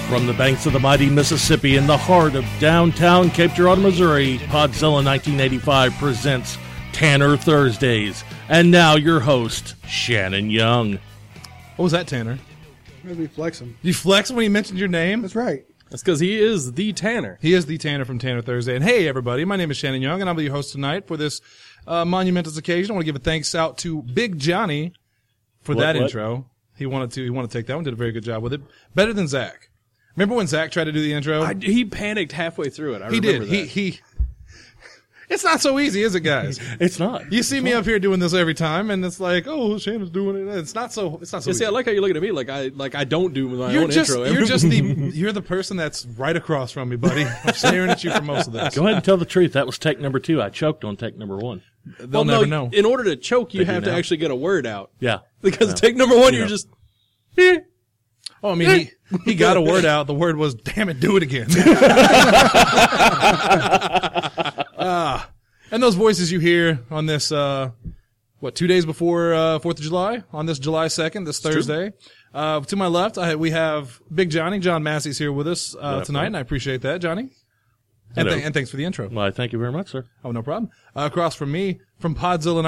From the banks of the mighty Mississippi in the heart of downtown Cape Girardeau, Missouri, Podzilla 1985 presents Tanner Thursdays. And now your host, Shannon Young. What was that, Tanner? Maybe flexing. You flexed when he mentioned your name? That's right. That's because he is the Tanner. He is the Tanner from Tanner Thursday. And hey, everybody, my name is Shannon Young, and I'll be your host tonight for this monumentous occasion. I want to give a thanks out to Big Johnny for that intro. He wanted to take that one, did a very good job with it. Better than Zach. Remember when Zach tried to do the intro? He panicked halfway through it. I remember that. It's not so easy, is it, guys? It's not. You see me up here doing this every time, and it's like, oh, Shannon's doing it. It's not so easy. See, I like how you're looking at me like I don't do my own intro. You're the person that's right across from me, buddy. I'm staring at you for most of this. Go ahead and tell the truth. That was take number 2. I choked on take number 1. They'll never know. In order to choke, you have to now. actually get a word out. Yeah. Because take number 1, you're just... Oh, I mean, he got a word out. The word was, damn it, do it again. And those voices you hear on this, 2 days before 4th of July, on this July 2nd, this Thursday. To my left, we have Big Johnny. John Massey's here with us tonight, and I appreciate that, Johnny. And thanks for the intro. Well, thank you very much, sir. Oh, no problem. Across from me, from Podzilla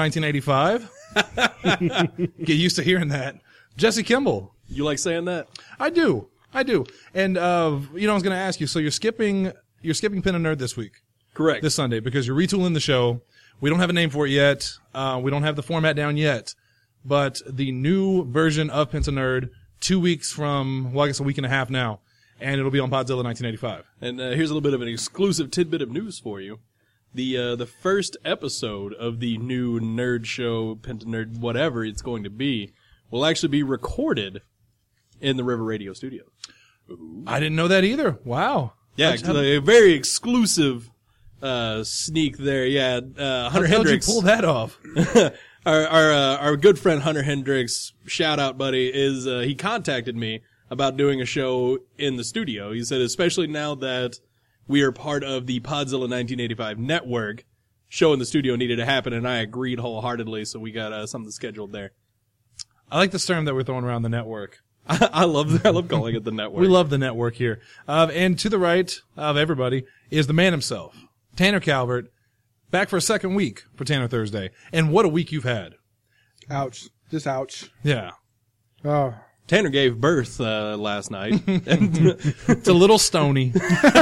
1985. Get used to hearing that. Jesse Kimball. You like saying that? I do. And, I was going to ask you, so you're skipping Pin and Nerd this week. Correct. This Sunday, because you're retooling the show. We don't have a name for it yet. We don't have the format down yet. But the new version of Pin and Nerd, 2 weeks from, well, I guess a week and a half now. And it'll be on Podzilla 1985. And here's a little bit of an exclusive tidbit of news for you. The first episode of the new nerd show, Pin and Nerd, whatever it's going to be, will actually be recorded in the River Radio studio. I didn't know that either. Wow. Yeah, a very exclusive sneak there. Yeah, Hunter Hendricks. How'd you pull that off? Our good friend Hunter Hendricks, shout out buddy, he contacted me about doing a show in the studio. He said, especially now that we are part of the Podzilla 1985 network, show in the studio needed to happen, and I agreed wholeheartedly, so we got something scheduled there. I like this term that we're throwing around, the network. I love calling it the network. We love the network here. And to the right of everybody is the man himself, Tanner Calvert, back for a second week for Tanner Thursday. And what a week you've had. Ouch. Just ouch. Yeah. Oh. Tanner gave birth last night. It's a little stony.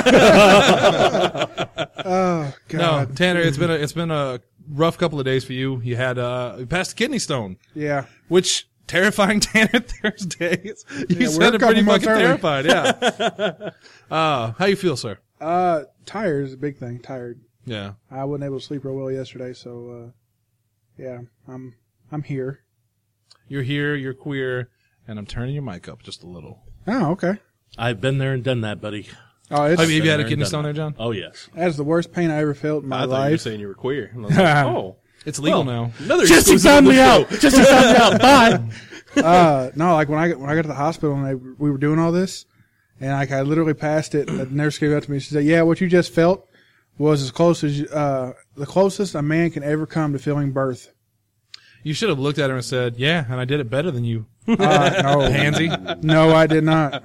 Oh, God. No, Tanner, it's been a rough couple of days for you. You had you passed a kidney stone. Yeah. Which terrifying Tanner Thursdays. You sounded we're a pretty couple fucking months terrified. Yeah. How you feel, sir? Tired is a big thing. Tired. Yeah. I wasn't able to sleep real well yesterday, so yeah, I'm here. You're here. You're queer. And I'm turning your mic up just a little. Oh, okay. I've been there and done that, buddy. Oh, it's Have you had a and kidney done stone there, that. John? Oh, yes. that's the worst pain I ever felt in my I thought you were life. saying you were queer. And I was like, oh. It's legal now. Another Jesse exclusive found of me the out. show. Jesse found me out. Bye. No, like when I got to the hospital and we were doing all this, and like I literally passed it, and the nurse came up to me. She said, "Yeah, what you just felt was as close as the closest a man can ever come to feeling birth." You should have looked at her and said, "Yeah, and I did it better than you." No, Pansy. no, I did not.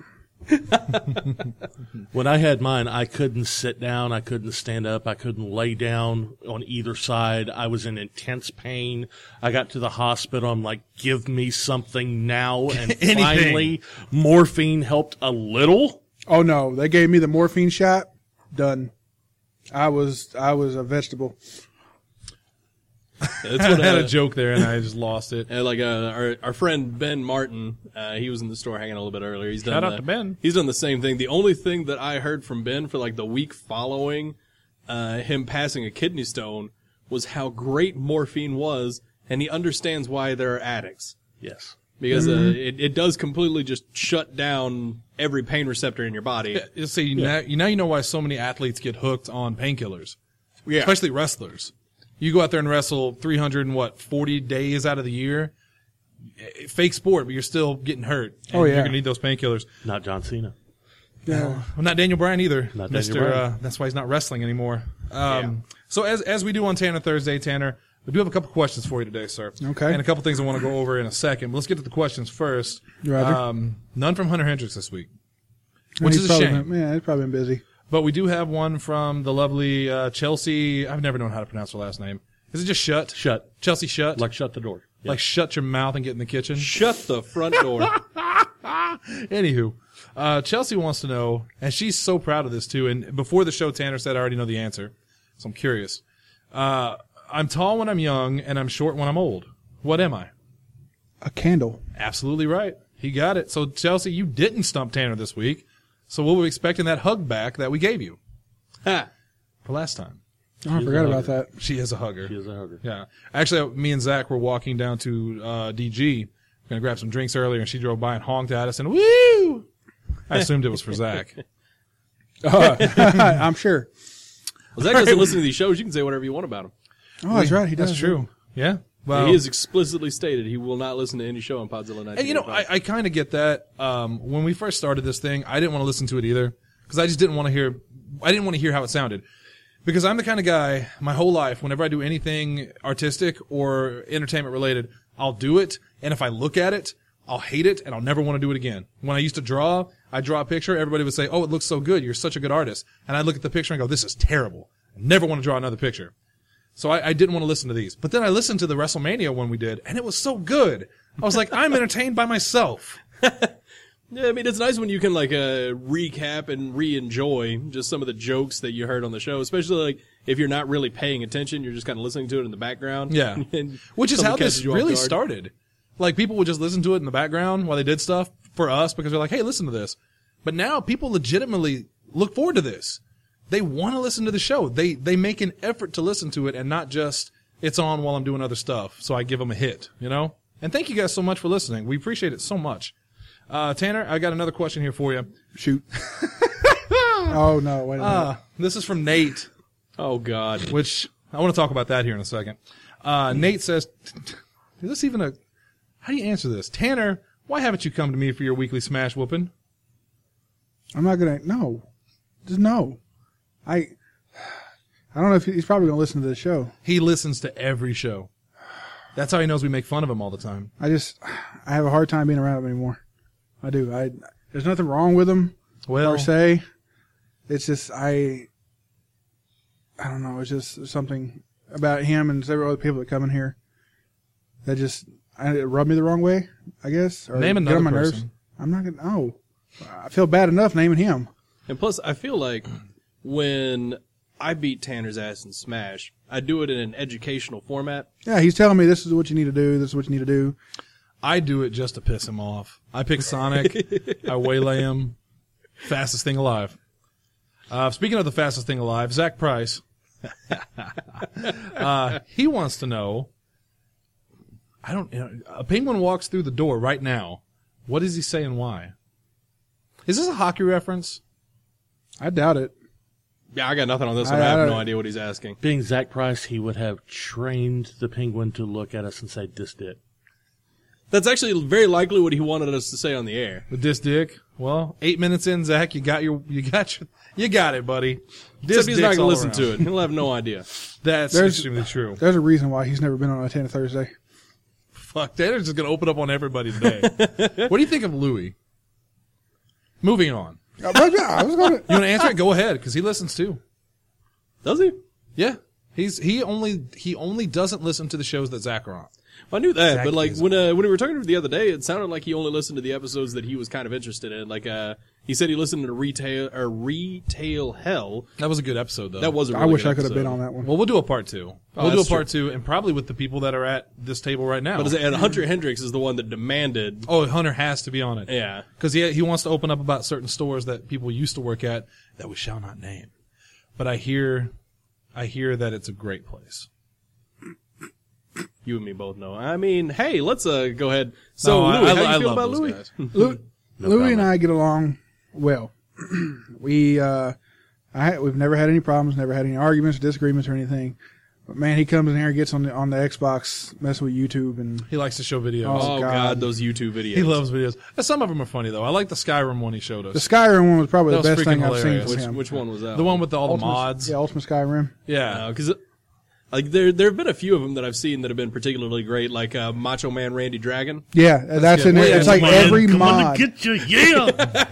When I had mine, I couldn't sit down. I couldn't stand up. I couldn't lay down on either side. I was in intense pain. I got to the hospital. I'm like, give me something now. And Anything. finally, morphine helped a little. Oh no, they gave me the morphine shot. Done. I was a vegetable. That's I what, had a joke there and I just lost it. like our friend Ben Martin, he was in the store hanging out a little bit earlier. He's done Shout out to Ben. He's done the same thing. The only thing that I heard from Ben for like the week following him passing a kidney stone was how great morphine was, and he understands why there are addicts. Yes. Because it does completely just shut down every pain receptor in your body. You see, now you know why so many athletes get hooked on painkillers, Yeah. especially wrestlers. You go out there and wrestle 340 days out of the year. Fake sport, but you're still getting hurt. And Oh, yeah. You're going to need those painkillers. Not John Cena. Yeah. Well, not Daniel Bryan either. Not Daniel Bryan. That's why he's not wrestling anymore. So as we do on Tanner Thursday, Tanner, we do have a couple questions for you today, sir. Okay. And a couple things I want to go over in a second. But let's get to the questions first. Roger. None from Hunter Hendricks this week. which He's is a probably shame. been- he's probably been busy. But we do have one from the lovely Chelsea. I've never known how to pronounce her last name. Is it just Shut? Shut. Chelsea Shut? Like shut the door. Yeah. Like shut your mouth and get in the kitchen? Shut the front door. Anywho, Chelsea wants to know, and she's so proud of this too, and before the show, Tanner said I already know the answer, so I'm curious. I'm tall when I'm young, and I'm short when I'm old. What am I? A candle. Absolutely right. He got it. So, Chelsea, you didn't stump Tanner this week, so we'll be expecting that hug back that we gave you Ha. for last time. Oh, I forgot about that. She is a hugger. He is a hugger. Yeah. Actually, me and Zach were walking down to DG, going to grab some drinks earlier, and she drove by and honked at us, and woo! I assumed it was for Zach. I'm sure. Well, Zach doesn't listen to these shows. You can say whatever you want about him. Oh, that's right. He does. That's true. Yeah. Well, He has explicitly stated he will not listen to any show on Podzilla 1985. and you know, I kind of get that. When we first started this thing, I didn't want to listen to it either because I just didn't want to hear. I didn't want to hear how it sounded because I'm the kind of guy. My whole life, whenever I do anything artistic or entertainment related, I'll do it, and if I look at it, I'll hate it, and I'll never want to do it again. When I used to draw, I'd draw a picture. Everybody would say, "Oh, it looks so good. You're such a good artist." And I'd look at the picture and go, "This is terrible. I never want to draw another picture." So I didn't want to listen to these. But then I listened to the WrestleMania one we did, and it was so good. I was like, I'm entertained by myself. Yeah, I mean, it's nice when you can like recap and re-enjoy just some of the jokes that you heard on the show, especially like if you're not really paying attention, you're just kind of listening to it in the background. Yeah. And Which is how something this catches you off really guard. started. Like, people would just listen to it in the background while they did stuff for us because they're like, hey, listen to this. But now people legitimately look forward to this. They want to listen to the show. They make an effort to listen to it and not just, it's on while I'm doing other stuff, so I give them a hit, you know? And thank you guys so much for listening. We appreciate it so much. Tanner, I got another question here for you. Shoot. Oh, no. Wait a minute. This is from Nate, Oh God. which I want to talk about that here in a second. Nate says, is this even how do you answer this? Tanner, why haven't you come to me for your weekly smash whooping? I'm not going to. No. Just no. I don't know if he's probably going to listen to this show. He listens to every show. That's how he knows we make fun of him all the time. I have a hard time being around him anymore. I do. There's nothing wrong with him Well, per se. It's just, I don't know. It's just something about him and several other people that come in here that just rub me the wrong way, I guess. Or Name get another on my person. nerves. I'm not going to, no. I feel bad enough naming him. And plus, I feel like when I beat Tanner's ass in Smash, I do it in an educational format. Yeah, he's telling me this is what you need to do. This is what you need to do. I do it just to piss him off. I pick Sonic. I waylay him. Fastest thing alive. Speaking of the fastest thing alive, Zach Price. He wants to know, a penguin walks through the door right now. What does he say and why? Is this a hockey reference? I doubt it. Yeah, I got nothing on this one. I have no idea what he's asking. Being Zach Price, he would have trained the penguin to look at us and say, "This did." That's actually very likely what he wanted us to say on the air. With this dick? Well, 8 minutes in, Zach, you got it, buddy. Except he's not dick's going to all listen around. to it. He'll have no idea. That's There's- extremely true. There's a reason why he's never been on a Tanner Thursday. Fuck, Tanner's just going to open up on everybody today. What do you think of Louis? Moving on. I was going to. You want to answer it? Go ahead, because he listens too. Does he? Yeah. He only doesn't listen to the shows that Zach are on. Well, I knew that, Zach but like is- when we were talking to him the other day, it sounded like he only listened to the episodes that he was kind of interested in. Like he said he listened to Retail Hell. That was a good episode, though. That was a really I wish good I could have been episode. on that one. Well, we'll do a part two. We'll do a that's part two, and probably with the people that are at this table right now. And Hunter Hendricks is the one that demanded. Oh, Hunter has to be on it. Yeah. Because he wants to open up about certain stores that people used to work at that we shall not name. But I hear that it's a great place. You and me both know. I mean, hey, let's go ahead. So, No, Louis, how I you feel love about those Louis? guys. Louis and I get along well. We've never had any problems, never had any arguments, disagreements, or anything. But man, he comes in here and gets on the Xbox, messing with YouTube, and He likes to show videos. Oh, God. God, those YouTube videos. He loves videos. Some of them are funny, though. I like the Skyrim one he showed the us. Skyrim one was probably That the was best freaking thing I've seen hilarious. from him. Which one was that? The one with all the Ultimate- mods. Yeah, Ultimate Skyrim. Yeah. Because like there have been a few of them that I've seen that have been particularly great, like Macho Man Randy Dragon. Yeah, that's in good. there. Yeah, It's like Man, every come on mod. to get you, yeah.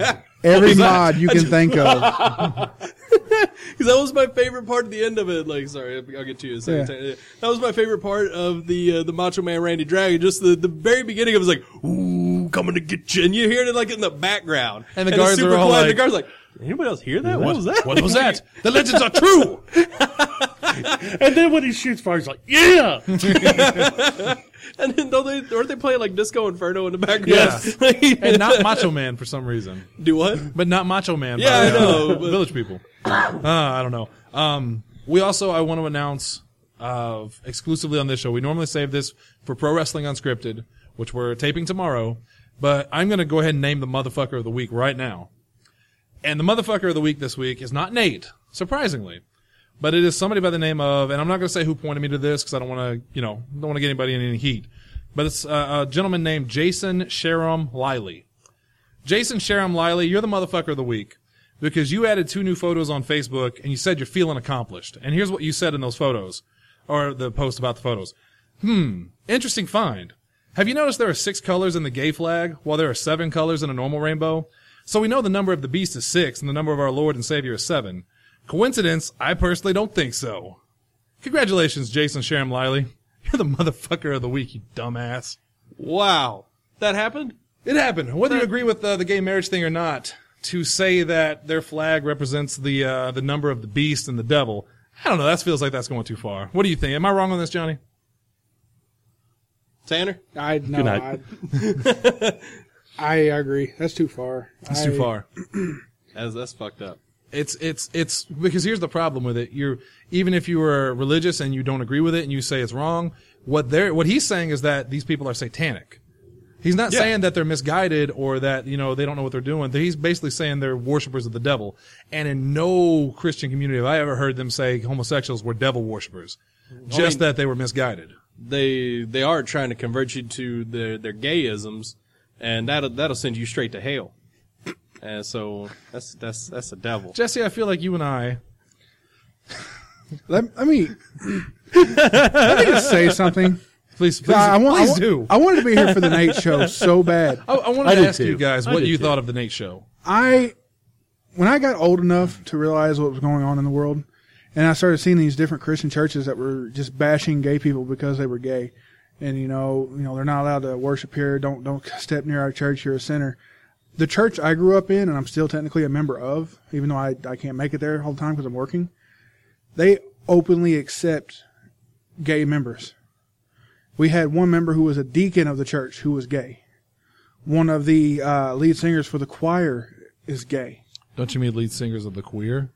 every mod you can think of. Because that was my favorite part at the end of it. Like, sorry, I'll get to you in a second. Yeah. That was my favorite part of the Macho Man Randy Dragon. Just the very beginning of it was like, ooh, coming to get you. And you hear it like in the background. And the it's guards super are all quiet. like, The guards are like, anybody else hear that? What was that? What was that? The legends are true. And then when he shoots fire, he's like, yeah! And then aren't they playing like Disco Inferno in the background? Yes. And not Macho Man for some reason. Do what? But not Macho Man. Yeah, by, I know, but- Village People. I don't know. I want to announce, exclusively on this show, we normally save this for Pro Wrestling Unscripted, which we're taping tomorrow, but I'm going to go ahead and name the motherfucker of the week right now. And the motherfucker of the week this week is not Nate, surprisingly, but it is somebody by the name of, and I'm not going to say who pointed me to this because I don't want to, don't want to get anybody in any heat, but it's a gentleman named Jason Sharam Liley. Jason Sharam Liley, you're the motherfucker of the week because you added 2 new photos on Facebook and you said you're feeling accomplished. And here's what you said in those photos, or the post about the photos. Interesting find. Have you noticed there are 6 colors in the gay flag while there are 7 colors in a normal rainbow? So we know the number of the beast is 6 and the number of our Lord and Savior is 7. Coincidence? I personally don't think so. Congratulations, Jason Sharam Liley. You're the motherfucker of the week, you dumbass. Wow. That happened? It happened. Whether you agree with the gay marriage thing or not, to say that their flag represents the number of the beast and the devil, I don't know. That feels like that's going too far. What do you think? Am I wrong on this, Johnny? Tanner? Good night. I agree. That's too far. It's too far. That's fucked up. It's because here's the problem with it. Even if you were religious and you don't agree with it and you say it's wrong, what he's saying is that these people are satanic. He's not saying that they're misguided or that, they don't know what they're doing. He's basically saying they're worshipers of the devil. And in no Christian community have I ever heard them say homosexuals were devil worshipers. Just that they were misguided. They are trying to convert you to their gayisms, and that'll send you straight to hell. And so that's the devil. Jesse, I feel like you and I. Let me just say something. Please do. I wanted to be here for the Nate Show so bad. I wanted to ask you guys what you thought of the Nate Show. When I got old enough to realize what was going on in the world, and I started seeing these different Christian churches that were just bashing gay people because they were gay, and they're not allowed to worship here. Don't step near our church. You're a sinner. The church I grew up in, and I'm still technically a member of, even though I can't make it there all the time because I'm working, they openly accept gay members. We had one member who was a deacon of the church who was gay. One of the lead singers for the choir is gay. Don't you mean lead singers of the queer?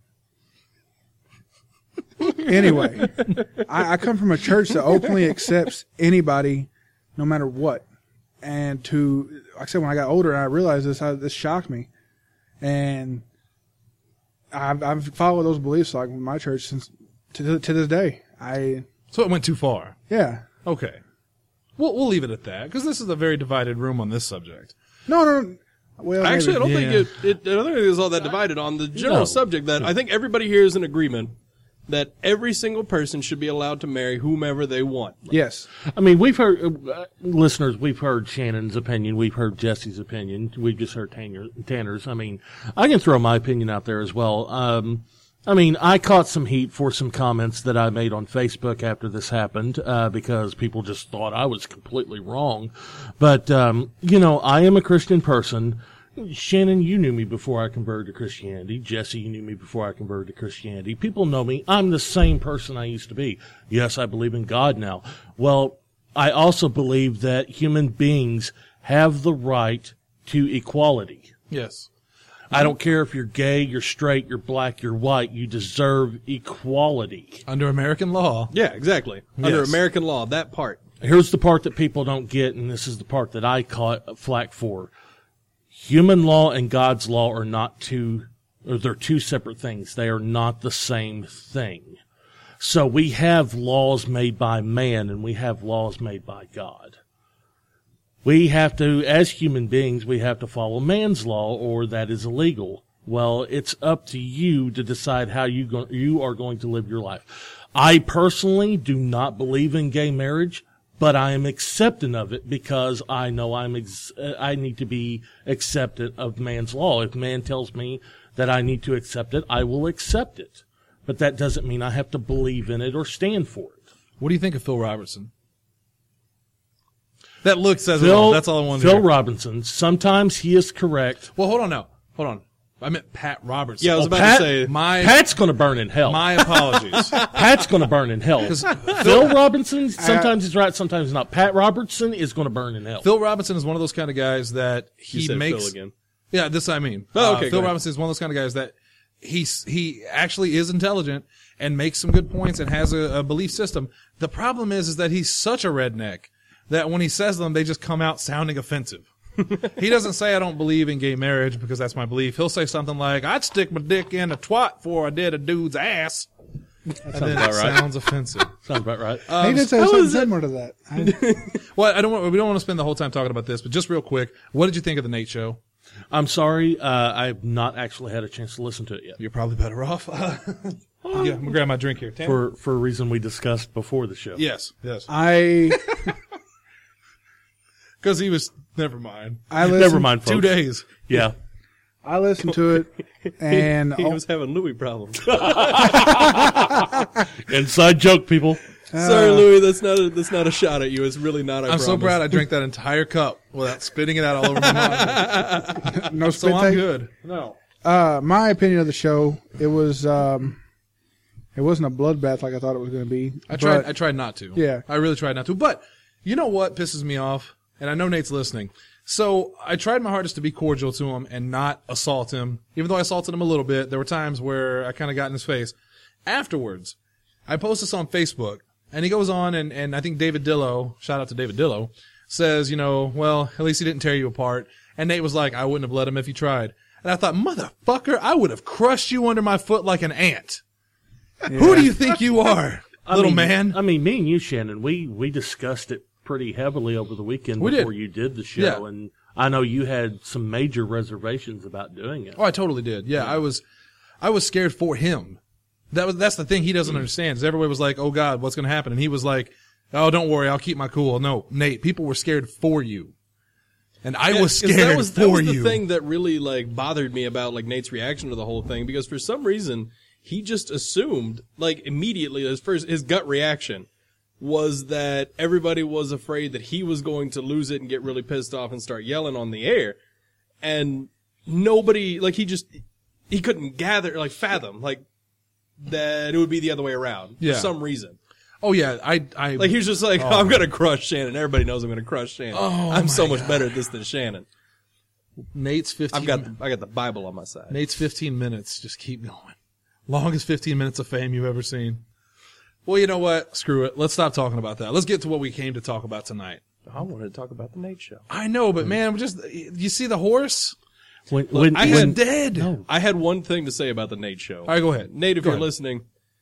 Anyway, I come from a church that openly accepts anybody, no matter what. And like I said, when I got older and I realized this shocked me. And I've followed those beliefs like my church since to this day. So it went too far. Yeah. Okay. We'll leave it at that because this is a very divided room on this subject. No. Well, actually, maybe. I don't think I don't think it's all that divided on the general subject that I think everybody here is in agreement that every single person should be allowed to marry whomever they want. Yes. I mean, we've heard, listeners, we've heard Shannon's opinion. We've heard Jesse's opinion. We've just heard Tanner's. I mean, I can throw my opinion out there as well. I mean, I caught some heat for some comments that I made on Facebook after this happened, because people just thought I was completely wrong. But, I am a Christian person. Shannon, you knew me before I converted to Christianity. Jesse, you knew me before I converted to Christianity. People know me. I'm the same person I used to be. Yes, I believe in God now. Well, I also believe that human beings have the right to equality. Yes. I don't care if you're gay, you're straight, you're black, you're white. You deserve equality. Under American law. Yeah, exactly. Under American law, that part. Here's the part that people don't get, and this is the part that I caught flack for. Human law and God's law are they're two separate things. They are not the same thing. So we have laws made by man and we have laws made by God. We have to, as human beings, we have to follow man's law or that is illegal. Well, it's up to you to decide how you are going to live your life. I personally do not believe in gay marriage, but I am accepting of it because I know I need to be accepted of man's law. If man tells me that I need to accept it, I will accept it. But that doesn't mean I have to believe in it or stand for it. What do you think of Phil Robertson? That look says it all. That's all I wanted to Phil hear. Robinson, sometimes he is correct. Well, hold on now. Hold on. I meant Pat Robertson. Yeah, I was about Pat- to say. Pat's going to burn in hell. My apologies. Pat's going to burn in hell. Phil Robinson, sometimes he's right, sometimes he's not. Pat Robertson is going to burn in hell. Phil Robinson is one of those kind of guys that You he said makes. Phil again. Yeah, this I mean. Oh, okay, go Phil ahead. Robinson is one of those kind of guys that he actually is intelligent and makes some good points and has a belief system. The problem is that he's such a redneck that when he says them, they just come out sounding offensive. He doesn't say, I don't believe in gay marriage because that's my belief. He'll say something like, I'd stick my dick in a twat before I did a dude's ass. And then about it right. sounds offensive. Sounds about right. He did say something similar to that. Well, we don't want to spend the whole time talking about this, but just real quick, what did you think of the Nate Show? I'm sorry, I've not actually had a chance to listen to it yet. You're probably better off. Yeah, I'm gonna grab my drink here. Tanner? For a reason we discussed before the show. Yes. Because he was, never mind. I listened, Never mind, folks. 2 days. Yeah. I listened to it, and He was having Louis problems. Inside joke, people. Sorry, Louis. That's not a shot at you. It's really not. I'm so proud I drank that entire cup without spitting it out all over my mouth. no So spit I'm take. good. No. My opinion of the show, it was it wasn't a bloodbath like I thought it was going to be. I but- tried not to. Yeah. I really tried not to. But you know what pisses me off? And I know Nate's listening. So I tried my hardest to be cordial to him and not assault him. Even though I assaulted him a little bit, there were times where I kind of got in his face. Afterwards, I post this on Facebook, and he goes on, and I think David Dillo, shout out to David Dillo, says, you know, well, at least he didn't tear you apart. And Nate was like, I wouldn't have let him if he tried. And I thought, motherfucker, I would have crushed you under my foot like an ant. Who do you think you are, little man? I mean, me and you, Shannon, we discussed it pretty heavily over the weekend We did. before you did the show, Yeah. and I know you had some major reservations about doing it. Oh, I totally did. Yeah, I was scared for him. That's the thing he doesn't understand. Is everybody was like, "Oh God, what's going to happen?" And he was like, "Oh, don't worry, I'll keep my cool." No, Nate, people were scared for you, and I was scared that was for the you. thing that really like bothered me about like Nate's reaction to the whole thing, because for some reason he just assumed like immediately his gut reaction was that everybody was afraid that he was going to lose it and get really pissed off and start yelling on the air, and nobody like he couldn't fathom like that it would be the other way around Yeah. for some reason. Oh yeah, I Like he was just like, I'm gonna crush Shannon. Everybody knows I'm gonna crush Shannon. I'm so much better at this than Shannon. Nate's 15. I got the Bible on my side. Nate's 15 minutes. Just keep going. Longest 15 minutes of fame you've ever seen. Well, you know what? Screw it. Let's stop talking about that. Let's get to what we came to talk about tonight. I wanted to talk about the Nate Show. I know, but man, you see the horse? When He's dead. No. I had one thing to say about the Nate Show. All right, go ahead. Nate, if Go you're ahead. listening,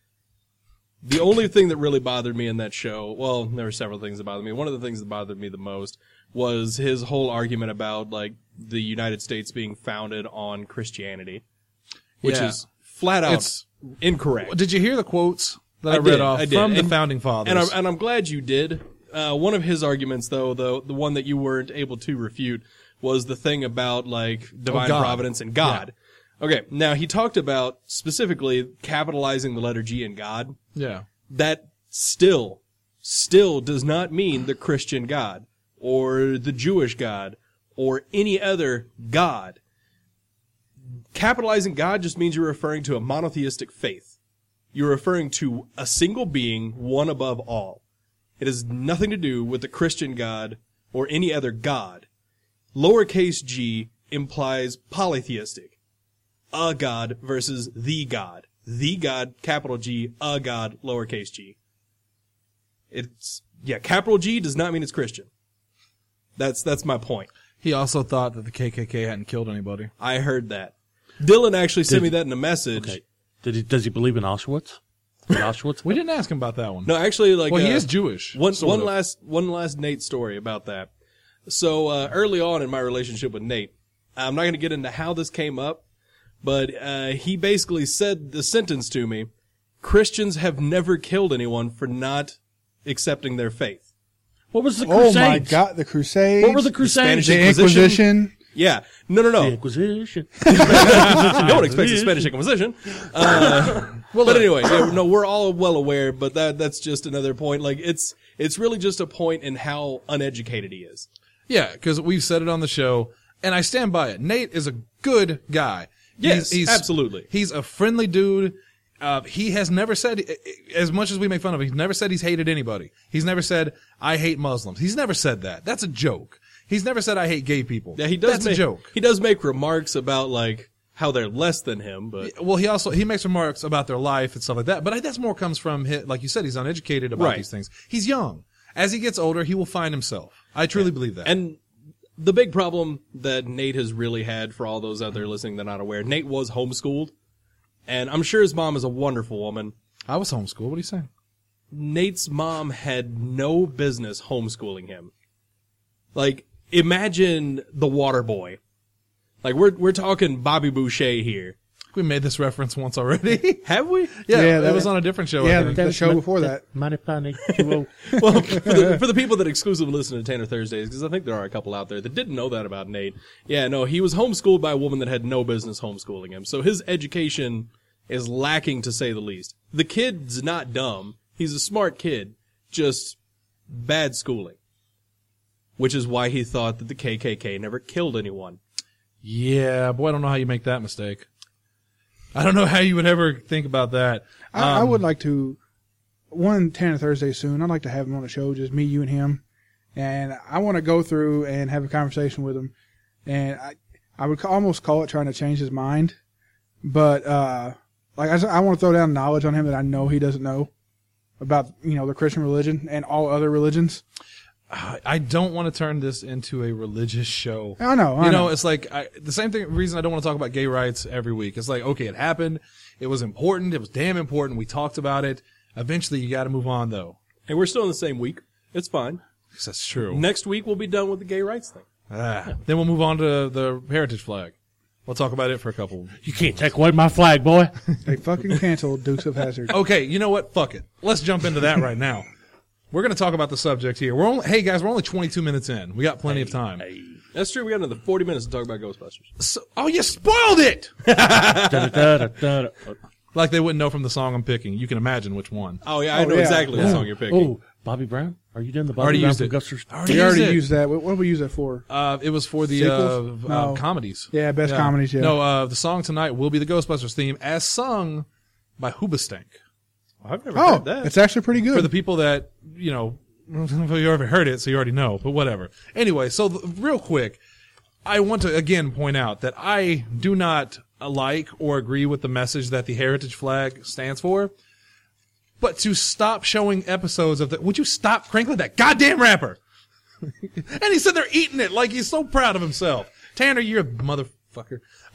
the only thing that really bothered me in that show, well, there were several things that bothered me. One of the things that bothered me the most was his whole argument about like the United States being founded on Christianity, which Yeah. is flat out It's- incorrect. Did you hear the quotes that I, I read did, off I did. from the And- founding fathers? And I'm glad you did. One of his arguments, though, the one that you weren't able to refute, was the thing about like divine God. providence and God. Okay, now he talked about specifically capitalizing the letter G in God. yeah. That still does not mean the Christian God or the Jewish God or any other God. Capitalizing God just means you're referring to a monotheistic faith. You're referring to a single being, one above all. It has nothing to do with the Christian God or any other God. Lowercase g implies polytheistic. A God versus the God. The God, capital G, a God, lowercase g. Capital G does not mean it's Christian. That's my point. He also thought that the KKK hadn't killed anybody. I heard that. Dylan actually sent me that in a message. Okay. Does he believe in Auschwitz? In Auschwitz? We didn't ask him about that one. No, actually, like, Well, he is Jewish. One sort of. last Nate story about that. So, early on in my relationship with Nate, I'm not going to get into how this came up, but, he basically said the sentence to me, Christians have never killed anyone for not accepting their faith. What was the Oh Crusades? my God, the Crusades. What were the Crusades? Spanish The Inquisition. Yeah. No. The Inquisition. No one expects a Spanish Inquisition. But anyway, no, we're all well aware, but that's just another point. Like, it's really just a point in how uneducated he is. Yeah, because we've said it on the show, and I stand by it. Nate is a good guy. Yes, absolutely. He's a friendly dude. He has never said, as much as we make fun of him, he's never said he's hated anybody. He's never said, I hate Muslims. He's never said that. That's a joke. He's never said, I hate gay people. Yeah, he does. That's a joke. He does make remarks about, like, how they're less than him, but Well, he makes remarks about their life and stuff like that. But that's more comes from him, like you said, he's uneducated about Right. these things. He's young. As he gets older, he will find himself. I truly believe that. And the big problem that Nate has really had, for all those out there listening that are not aware, Nate was homeschooled, and I'm sure his mom is a wonderful woman. I was homeschooled. What are you saying? Nate's mom had no business homeschooling him. Like, imagine the water boy. Like, we're talking Bobby Boucher here. We made this reference once already. Have we? Yeah, Yeah, it was on a different show. I Yeah, think. the show before that. Mighty funny. Well, For the people that exclusively listen to Tanner Thursdays, because I think there are a couple out there that didn't know that about Nate. Yeah, no, he was homeschooled by a woman that had no business homeschooling him. So his education is lacking, to say the least. The kid's not dumb. He's a smart kid, just bad schooling. Which is why he thought that the KKK never killed anyone. Yeah, boy, I don't know how you make that mistake. I don't know how you would ever think about that. I would like to, one Tanner Thursday soon, I'd like to have him on the show, just me, you, and him. And I want to go through and have a conversation with him. And I would almost call it trying to change his mind. But, like I want to throw down knowledge on him that I know he doesn't know about, the Christian religion and all other religions. I don't want to turn this into a religious show. I know. It's like the same reason I don't want to talk about gay rights every week. It's like, okay, it happened. It was important. It was damn important. We talked about it. Eventually, you got to move on, though. And we're still in the same week. It's fine. That's true. Next week, we'll be done with the gay rights thing. Then we'll move on to the heritage flag. We'll talk about it for a couple. you can't take away my flag, boy. They fucking canceled Dukes of Hazzard. Okay, you know what? Fuck it. Let's jump into that right now. We're going to talk about the subject here. Hey guys, we're only 22 minutes in. We got plenty of time. That's true. We got another 40 minutes to talk about Ghostbusters. You spoiled it! Da-da-da-da-da. Like they wouldn't know from the song I'm picking. You can imagine which one. Oh, yeah, I know yeah. exactly what song you're picking. Oh, Bobby Brown? Are you doing the Already Bobby Brown used from it. Ghostbusters? We already used it. used that. What did we use that for? It was for the Sequels? No. comedies. Yeah, best comedies, yeah. No, the song tonight will be the Ghostbusters theme as sung by Hoobastank. I've never Oh, heard that. it's actually pretty good. For the people that, you already heard it, so you already know, but whatever. Anyway, so real quick, I want to again point out that I do not like or agree with the message that the heritage flag stands for. But to stop showing episodes of would you stop crinkling that goddamn wrapper? And he said they're eating it like he's so proud of himself. Tanner, you're a motherfucker.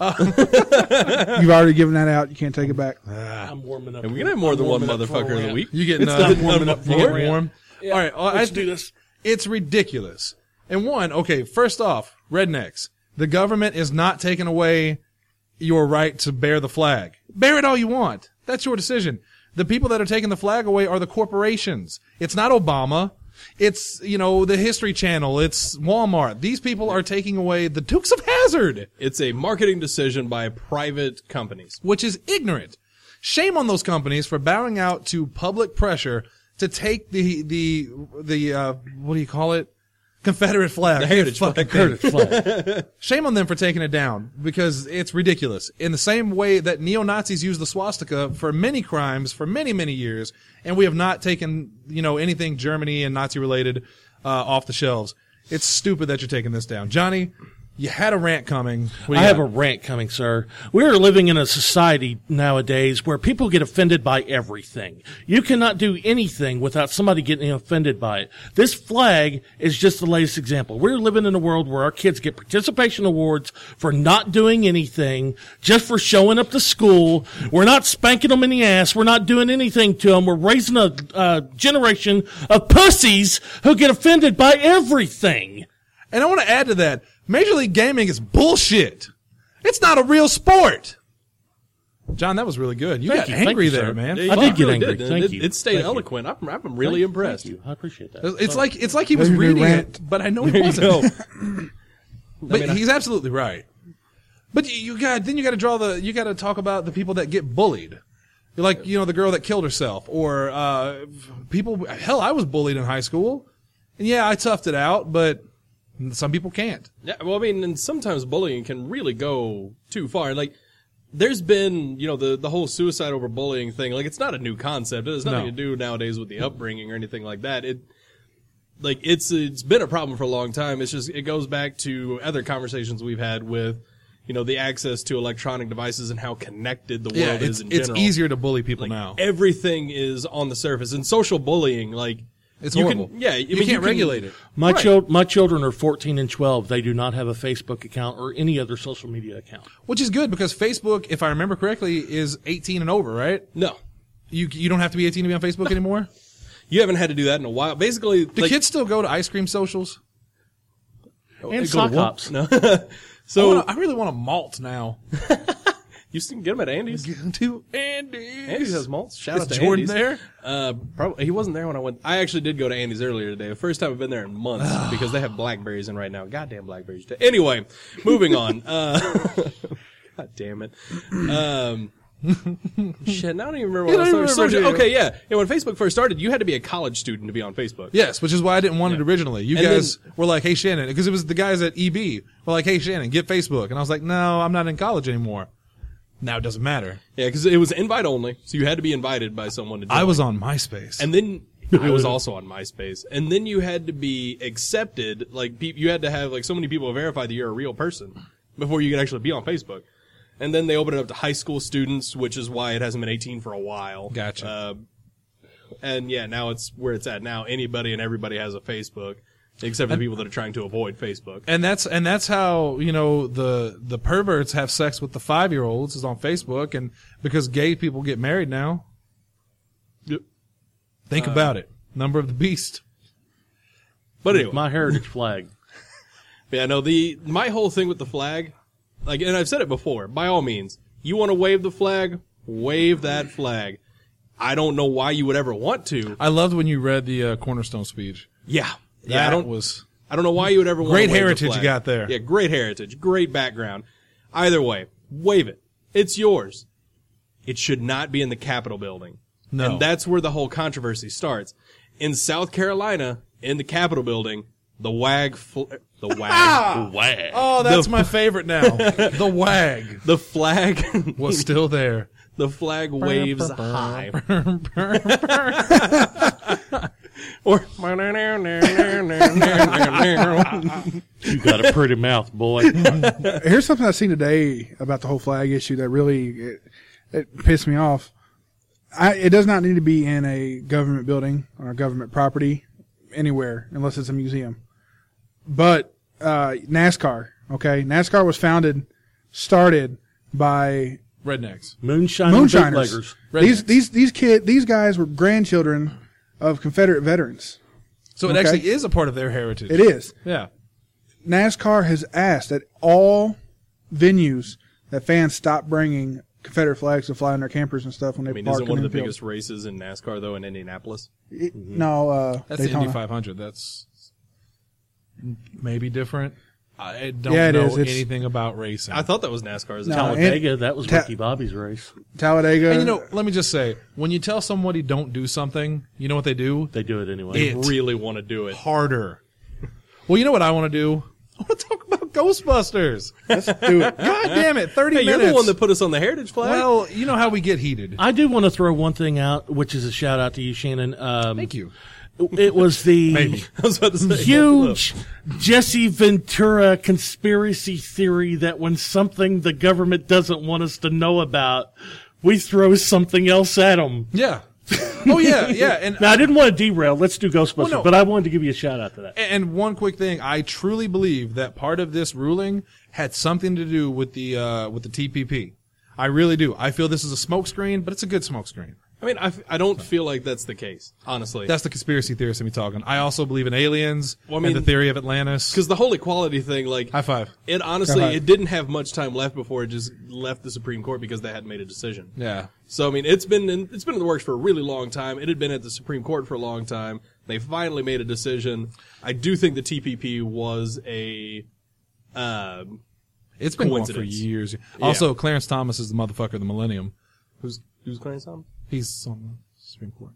You've already given that out. You can't take it back. I'm warming up. And we can have more than one motherfucker of the week. You getting It's warming not up? You getting warm? Yeah, All right, let's do this. It's ridiculous. And first off, rednecks. The government is not taking away your right to bear the flag. Bear it all you want. That's your decision. The people that are taking the flag away are the corporations. It's not Obama. It's, the History Channel. It's Walmart. These people are taking away the Dukes of Hazzard, It's a marketing decision by private companies. which is ignorant. Shame on those companies for bowing out to public pressure to take the what do you call it? Confederate flag. The heritage Fucking flag. thing. Heritage flag. Shame on them for taking it down because it's ridiculous. In the same way that neo-Nazis used the swastika for many crimes for many, many years, and we have not taken, anything Germany and Nazi related, off the shelves. It's stupid that you're taking this down. Johnny, you had a rant coming. What do I you have got? a rant coming, sir. We are living in a society nowadays where people get offended by everything. You cannot do anything without somebody getting offended by it. This flag is just the latest example. We're living in a world where our kids get participation awards for not doing anything, just for showing up to school. We're not spanking them in the ass. We're not doing anything to them. We're raising a generation of pussies who get offended by everything. And I want to add to that, Major League Gaming is bullshit. It's not a real sport. John, that was really good. You Thank got you. Thank angry you, there, sir. man. Yeah, I did you get angry. and Thank you. It stayed Thank you. eloquent. I'm really impressed. Thank you. I appreciate that. It's like he was There's your new reading rant. it, but I know he There you wasn't. go. But he's absolutely right. But you got to talk about the people that get bullied. Like, the girl that killed herself, or people. Hell, I was bullied in high school, and yeah, I toughed it out, but some people can't. Yeah, well, I mean, and sometimes bullying can really go too far. Like, there's been, the whole suicide over bullying thing. Like, it's not a new concept. It has nothing No. to do nowadays with the upbringing or anything like that. It's been a problem for a long time. It's just, it goes back to other conversations we've had with, the access to electronic devices and how connected the world is in general. it's easier to bully people now. Everything is on the surface. And social bullying, like, It's you horrible. can, yeah, I you mean, can't regulate it. My Right. my children are 14 and 12. They do not have a Facebook account or any other social media account. Which is good because Facebook, if I remember correctly, is 18 and over, right? No. You don't have to be 18 to be on Facebook anymore? You haven't had to do that in a while. Basically, Do kids still go to ice cream socials? And sock hops. No. So So, I really want a malt now. you can get them at Andy's. To Andy's. Andy's has malts. Shout Is out to Jordan Andy's. there? Probably he wasn't there when I went. I actually did go to Andy's earlier today. The first time I've been there in months because they have blackberries in right now. Goddamn blackberries. Anyway, moving on. God damn it. Shit, now I don't even remember what I was don't talking remember. Okay, yeah. When Facebook first started, you had to be a college student to be on Facebook. Yes, which is why I didn't want it originally. You And guys were like, hey, Shannon, because it was the guys at EB were like, hey, Shannon, get Facebook. And I was like, no, I'm not in college anymore. Now it doesn't matter. Yeah, because it was invite only, so you had to be invited by someone to join. I was on MySpace. And then I was also on MySpace. And then you had to be accepted. Like, you had to have, like, so many people verify that you're a real person before you could actually be on Facebook. And then they opened it up to high school students, which is why it hasn't been 18 for a while. Gotcha. And yeah, now it's where it's at now. Anybody and everybody has a Facebook, except for the people that are trying to avoid Facebook. And that's how, the perverts have sex with the 5-year-olds is on Facebook, and because gay people get married now. Yep. Think about it. Number of the beast. But anyway, My heritage flag. yeah, no, my whole thing with the flag, like, and I've said it before, by all means, you want to wave the flag, wave that flag. I don't know why you would ever want to. I loved when you read the Cornerstone speech. Yeah. Yeah, I don't know why you would ever want Great to wave heritage the flag. you got there. Yeah, great heritage, great background. Either way, wave it. It's yours. It should not be in the Capitol building. No. And that's where the whole controversy starts. In South Carolina, in the Capitol building, the WAG, the WAG, Oh, that's my favorite now. The WAG the flag, was still there. the flag waves high. Or You got a pretty mouth, boy. Here's something I seen today about the whole flag issue that really it pissed me off. It does not need to be in a government building or a government property anywhere unless it's a museum. But NASCAR, okay, NASCAR was started by Rednecks. Moonshiners. moonshiners. These guys were grandchildren of Confederate veterans. So it Okay. actually is a part of their heritage. It is. Yeah. NASCAR has asked that all venues that fans stop bringing Confederate flags to fly in their campers and stuff when they I mean, park isn't one in of the infield. biggest races in NASCAR though in Indianapolis? No, That's the Daytona. Indy 500. That's maybe different. I don't Yeah, it know is. It's- anything about racing. I thought that was NASCAR's. No. Talladega, that was Ricky Bobby's race. Talladega. And let me just say, when you tell somebody don't do something, you know what they do? They do it anyway. It. really want to do it. Harder. Well, you know what I want to do? I want to talk about Ghostbusters. Let's do it. God damn it, 30 Hey, minutes. you're the one that put us on the heritage flag. Well, you know how we get heated. I do want to throw one thing out, which is a shout out to you, Shannon. Thank you. It was the Maybe. I was about to say huge Jesse Ventura conspiracy theory that when something the government doesn't want us to know about, we throw something else at them. Yeah. Oh, yeah, yeah. And Now, I didn't want to derail. Let's do Ghostbusters, Well, no. but I wanted to give you a shout out to that. And one quick thing, I truly believe that part of this ruling had something to do with the TPP. I really do. I feel this is a smokescreen, but it's a good smokescreen. I mean, I don't feel like that's the case, honestly. That's the conspiracy theorist in me talking. I also believe in aliens Well, I mean, and the theory of Atlantis. Because the whole equality thing, like, High five. it honestly, High five. it didn't have much time left before it just left the Supreme Court because they hadn't made a decision. Yeah. So I mean, it's been in the works for a really long time. It had been at the Supreme Court for a long time. They finally made a decision. I do think the TPP was a It's been going for coincidence. years. Also, Clarence Thomas is the motherfucker of the millennium. who's Clarence Thomas? He's on the Supreme Court.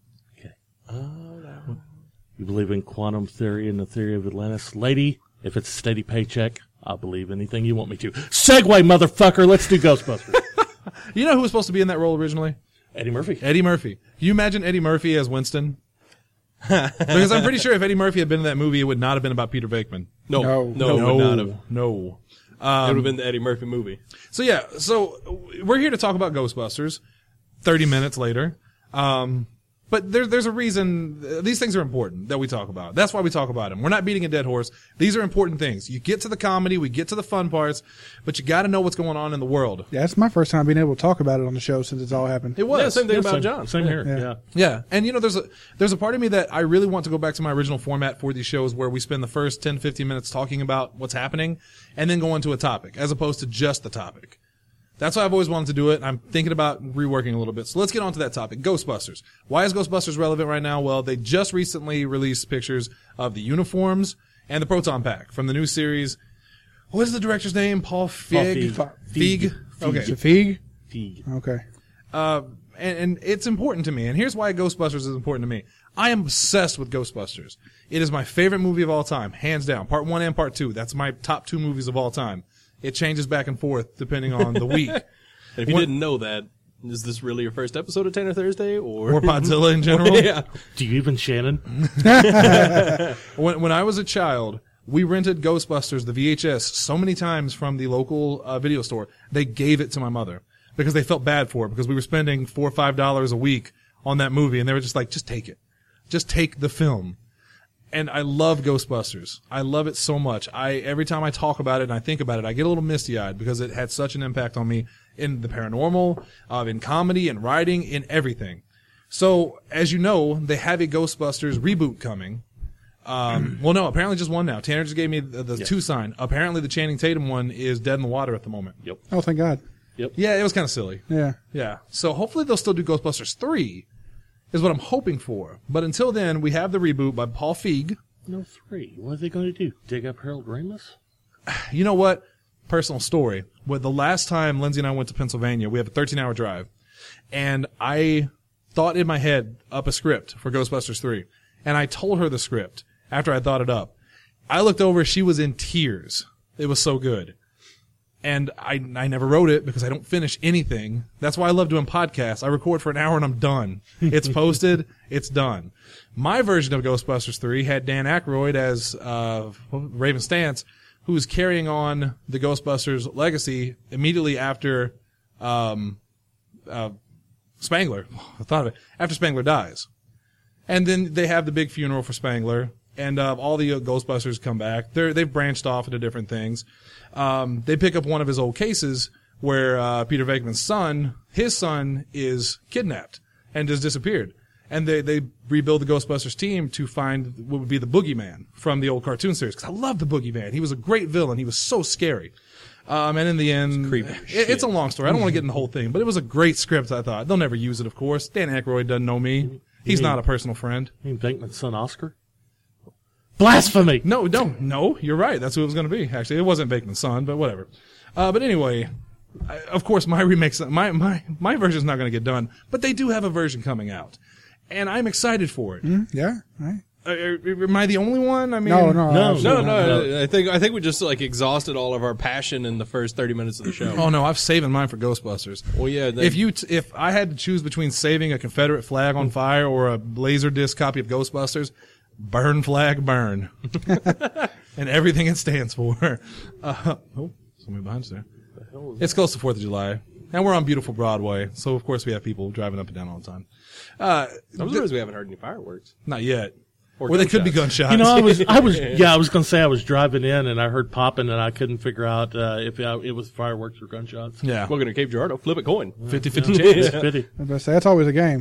You believe in quantum theory and the theory of Atlantis? Lady, if it's a steady paycheck, I'll believe anything you want me to. Segway, motherfucker! Let's do Ghostbusters. You know who was supposed to be in that role originally? Eddie Murphy. Eddie Murphy. Can you imagine Eddie Murphy as Winston? Because I'm pretty sure if Eddie Murphy had been in that movie, it would not have been about Peter Venkman. No, No. it would not have. No. It would have been the Eddie Murphy movie. So yeah, so we're here to talk about Ghostbusters 30 minutes later. But there's a reason these things are important that we talk about. That's why we talk about them. We're not beating a dead horse. These are important things. You get to the comedy, we get to the fun parts, but you got to know what's going on in the world. Yeah, it's my first time being able to talk about it on the show since it's all happened. It was. Yeah, same thing Yeah, about same, John. Same here. Yeah. Yeah. Yeah, and you know, there's a part of me that I really want to go back to my original format for these shows where we spend the first 10, 15 minutes talking about what's happening and then go into a topic as opposed to just the topic. That's why I've always wanted to do it. I'm thinking about reworking a little bit. So let's get on to that topic. Ghostbusters. Why is Ghostbusters relevant right now? Well, they just recently released pictures of the uniforms and the proton pack from the new series. What is the director's name? Paul Feig? Feig. Okay. Is it Feig? Feig. Okay. And it's important to me. And here's why Ghostbusters is important to me. I am obsessed with Ghostbusters. It is my favorite movie of all time, hands down. Part 1 and Part 2. That's my top 2 movies of all time. It changes back and forth depending on the week. And if you didn't know that, is this really your first episode of Tanner Thursday, or Podzilla in general. yeah? Do you even, Shannon? When I was a child, we rented Ghostbusters, the VHS, so many times from the local video store. They gave it to my mother because they felt bad for it because we were spending $4 or $5 a week on that movie, and they were just like, just take it. Just take the film. And I love Ghostbusters. I love it so much. Every time I talk about it and I think about it, I get a little misty-eyed because it had such an impact on me in the paranormal, in comedy, in writing, in everything. So, as you know, they have a Ghostbusters reboot coming. Well, no, apparently just one now. Tanner just gave me the 2 sign. Apparently the Channing Tatum one is dead in the water at the moment. Yep. Oh, thank God. Yeah, it was kind of silly. Yeah. Yeah. So hopefully they'll still do Ghostbusters 3 is what I'm hoping for. But until then, we have the reboot by Paul Feig. No, 3. What are they going to do? Dig up Harold Ramis? You know what? Personal story. With the last time Lindsay and I went to Pennsylvania, we have a 13-hour drive. And I thought in my head up a script for Ghostbusters 3. And I told her the script after I thought it up. I looked over, she was in tears. It was so good. And I never wrote it because I don't finish anything. That's why I love doing podcasts. I record for an hour and I'm done. It's posted. It's done. My version of Ghostbusters 3 had Dan Aykroyd as Raven Stantz, who's carrying on the Ghostbusters legacy immediately after Spangler. I thought of it. After Spangler dies. And then they have the big funeral for Spangler. And all the Ghostbusters come back. They've branched off into different things. They pick up one of his old cases where Peter Venkman's son, his son, is kidnapped and has disappeared. And they rebuild the Ghostbusters team to find what would be the Boogeyman from the old cartoon series. Because I love the Boogeyman. He was a great villain. He was so scary. And in the end, it's a long story. I don't want to get in the whole thing, but it was a great script, I thought. They'll never use it, of course. Dan Aykroyd doesn't know me. He's not a personal friend. You mean Venkman's son, Oscar? Blasphemy! No, you're right. That's who it was going to be. Actually, it wasn't Venkman's son, but whatever. But anyway, of course, my remakes, my version's not going to get done, but they do have a version coming out, and I'm excited for it. Yeah. Right. Am I the only one? I mean, No. No. I think we just like exhausted all of our passion in the first 30 minutes of the show. Oh no, I've saving mine for Ghostbusters. Well, yeah. If I had to choose between saving a Confederate flag on fire or a Laserdisc copy of Ghostbusters, burn flag, burn, and everything it stands for. Somebody behind us there. It's close to 4th of July, and we're on beautiful Broadway, so of course we have people driving up and down all the time. I'm surprised we haven't heard any fireworks. Not yet. Or Or they could be gunshots. You know, I was going to say I was driving in and I heard popping and I couldn't figure out if it was fireworks or gunshots. Yeah. Welcome to Cape Girardeau. Flip a coin. 50-50 chance. Pity. I was gonna say, that's always a game.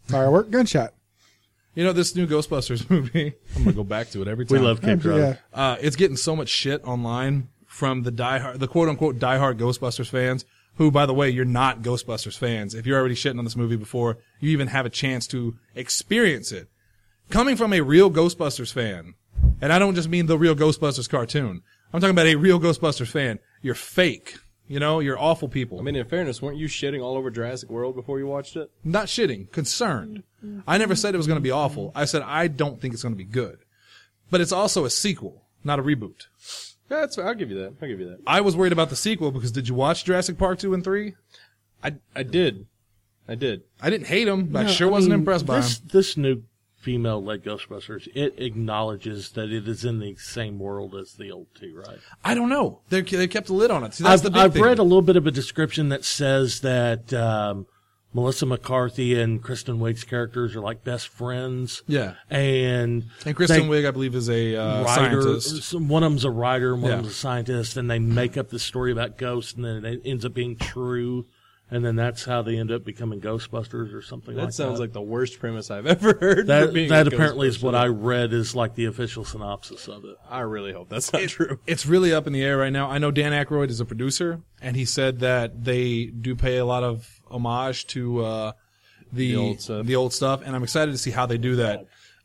Firework, gunshot. You know, this new Ghostbusters movie, I'm going to go back to it every We time. love Cape Cod. Yeah. It's getting so much shit online from the quote-unquote diehard Ghostbusters fans, who, by the way, you're not Ghostbusters fans. If you're already shitting on this movie before you even have a chance to experience it. Coming from a real Ghostbusters fan, and I don't just mean the real Ghostbusters cartoon. I'm talking about a real Ghostbusters fan. You're fake. You know, you're awful people. I mean, in fairness, weren't you shitting all over Jurassic World before you watched it? Not shitting, concerned. I never said it was going to be awful. I said I don't think it's going to be good. But it's also a sequel, not a reboot. Yeah, I'll give you that. I'll give you that. I was worried about the sequel because did you watch Jurassic Park 2 and 3? I did. I did. I didn't hate them, but I No, sure I wasn't mean, impressed by them. This new female-led Ghostbusters, it acknowledges that it is in the same world as the old two, right? I don't know. They kept a lid on it. See, that's the big I've thing. read a little bit of a description that says that Melissa McCarthy and Kristen Wiig's characters are like best friends. Yeah. And Kristen Wiig, I believe, is a writer, scientist. one of them's a writer, one Yeah. of them's a scientist, and they make up this story about ghosts, and then it ends up being true, and then that's how they end up becoming Ghostbusters or something like that. That sounds like the worst premise I've ever heard. for being That a apparently is Ghostbuster. what I read is like the official synopsis of it. I really hope that's not true. It's really up in the air right now. I know Dan Aykroyd is a producer, and he said that they do pay a lot of homage to the old stuff, and I'm excited to see how they do that.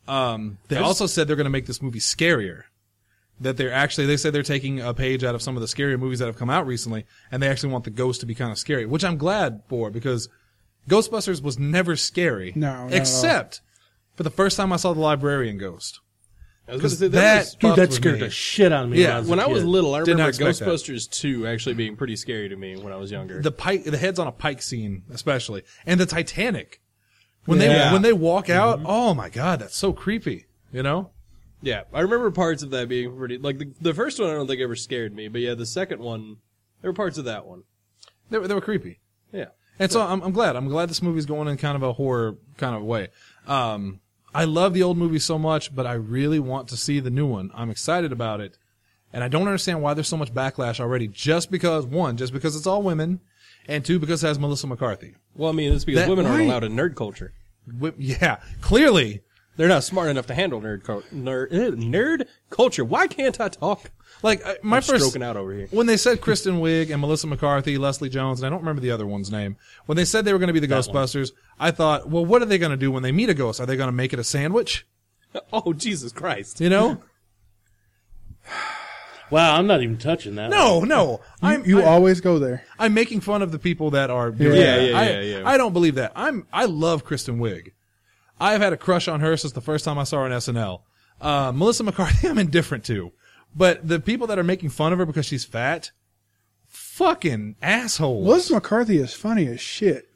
They also said they're going to make this movie scarier. That they said they're taking a page out of some of the scarier movies that have come out recently, and they actually want the ghost to be kind of scary, which I'm glad for, because Ghostbusters was never scary. No, not at all. except for the first time I saw the librarian ghost. I was going to say that Dude, that fucked with scared me. the shit out of me. Yeah, when I was a kid. little, I Did not remember expect that. Ghostbusters 2 actually being pretty scary to me when I was younger. The heads on a pike scene, especially, and the Titanic when Yeah. they walk out. Oh my god, that's so creepy. You know. Yeah, I remember parts of that being pretty, like the first one I don't think ever scared me, but yeah, the second one, there were parts of that one. They were creepy. Yeah. And so I'm glad. I'm glad this movie's going in kind of a horror kind of way. I love the old movie so much, but I really want to see the new one. I'm excited about it. And I don't understand why there's so much backlash already. Just because it's all women, and two, because it has Melissa McCarthy. Well, I mean, it's because That- women aren't right. allowed in nerd culture. Yeah, clearly. They're not smart enough to handle nerd culture. Why can't I talk? Like, my I'm first... stroking out over here. When they said Kristen Wiig and Melissa McCarthy, Leslie Jones, and I don't remember the other one's name, when they said they were going to be the Ghostbusters, I thought, well, what are they going to do when they meet a ghost? Are they going to make it a sandwich? Oh, Jesus Christ. You know? Wow, I'm not even touching that. No. You always go there. I'm making fun of the people that are doing Yeah, that. yeah. I don't believe that. I love Kristen Wiig. I've had a crush on her since the first time I saw her on SNL. Melissa McCarthy, I'm indifferent to. But the people that are making fun of her because she's fat, fucking assholes. Melissa McCarthy is funny as shit.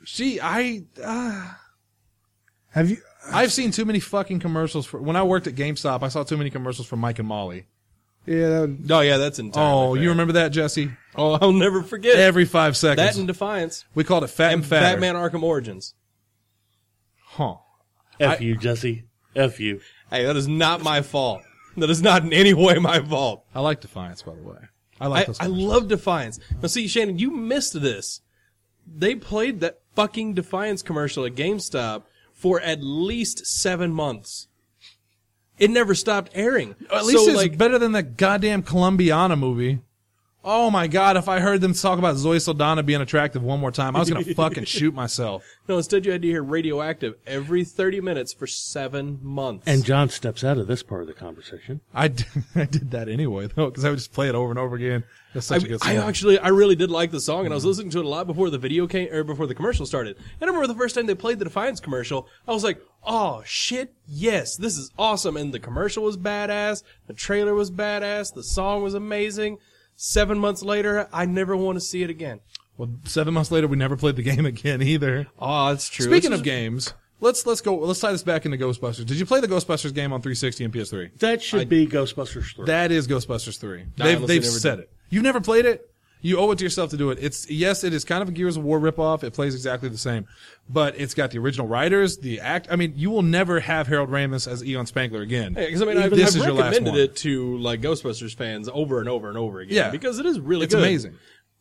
Have you? I've seen too many fucking commercials when I worked at GameStop, I saw too many commercials for Mike and Molly. Yeah, that would, Oh, yeah, that's entirely Oh, fair. you remember that, Jesse? Oh, I'll never forget. Every 5 seconds. That and Defiance. We called it Fat and Fatter. Batman Arkham Origins. Huh. F you, Jesse. F you. Hey, that is not my fault. That is not in any way my fault. I like Defiance, by the way. I like those I commercials. love Defiance. Now, see, Shannon, you missed this. They played that fucking Defiance commercial at GameStop for at least 7 months. It never stopped airing. At least so, it's like, better than that goddamn Columbiana movie. Oh my god, if I heard them talk about Zoe Saldana being attractive one more time, I was gonna fucking shoot myself. no, instead you had to hear Radioactive every 30 minutes for 7 months. And John steps out of this part of the conversation. I did that anyway, though, because I would just play it over and over again. That's such a good song. I really did like the song, and I was listening to it a lot before the video came, or before the commercial started. And I remember the first time they played the Defiance commercial, I was like, oh shit, yes, this is awesome. And the commercial was badass, the trailer was badass, the song was amazing. 7 months later, I never want to see it again. Well, 7 months later, we never played the game again either. Oh, that's true. Speaking of games, let's tie this back into Ghostbusters. Did you play the Ghostbusters game on 360 and PS3? That should be Ghostbusters 3. That is Ghostbusters 3. I honestly They've never said did. it. You've never played it? You owe it to yourself to do it. Yes, it is kind of a Gears of War ripoff. It plays exactly the same. But it's got the original writers, I mean, you will never have Harold Ramis as Egon Spangler again. Because I mean, Even I've this is your last recommended one. it to like Ghostbusters fans over and over and over again. Yeah. because it is really It's good. amazing.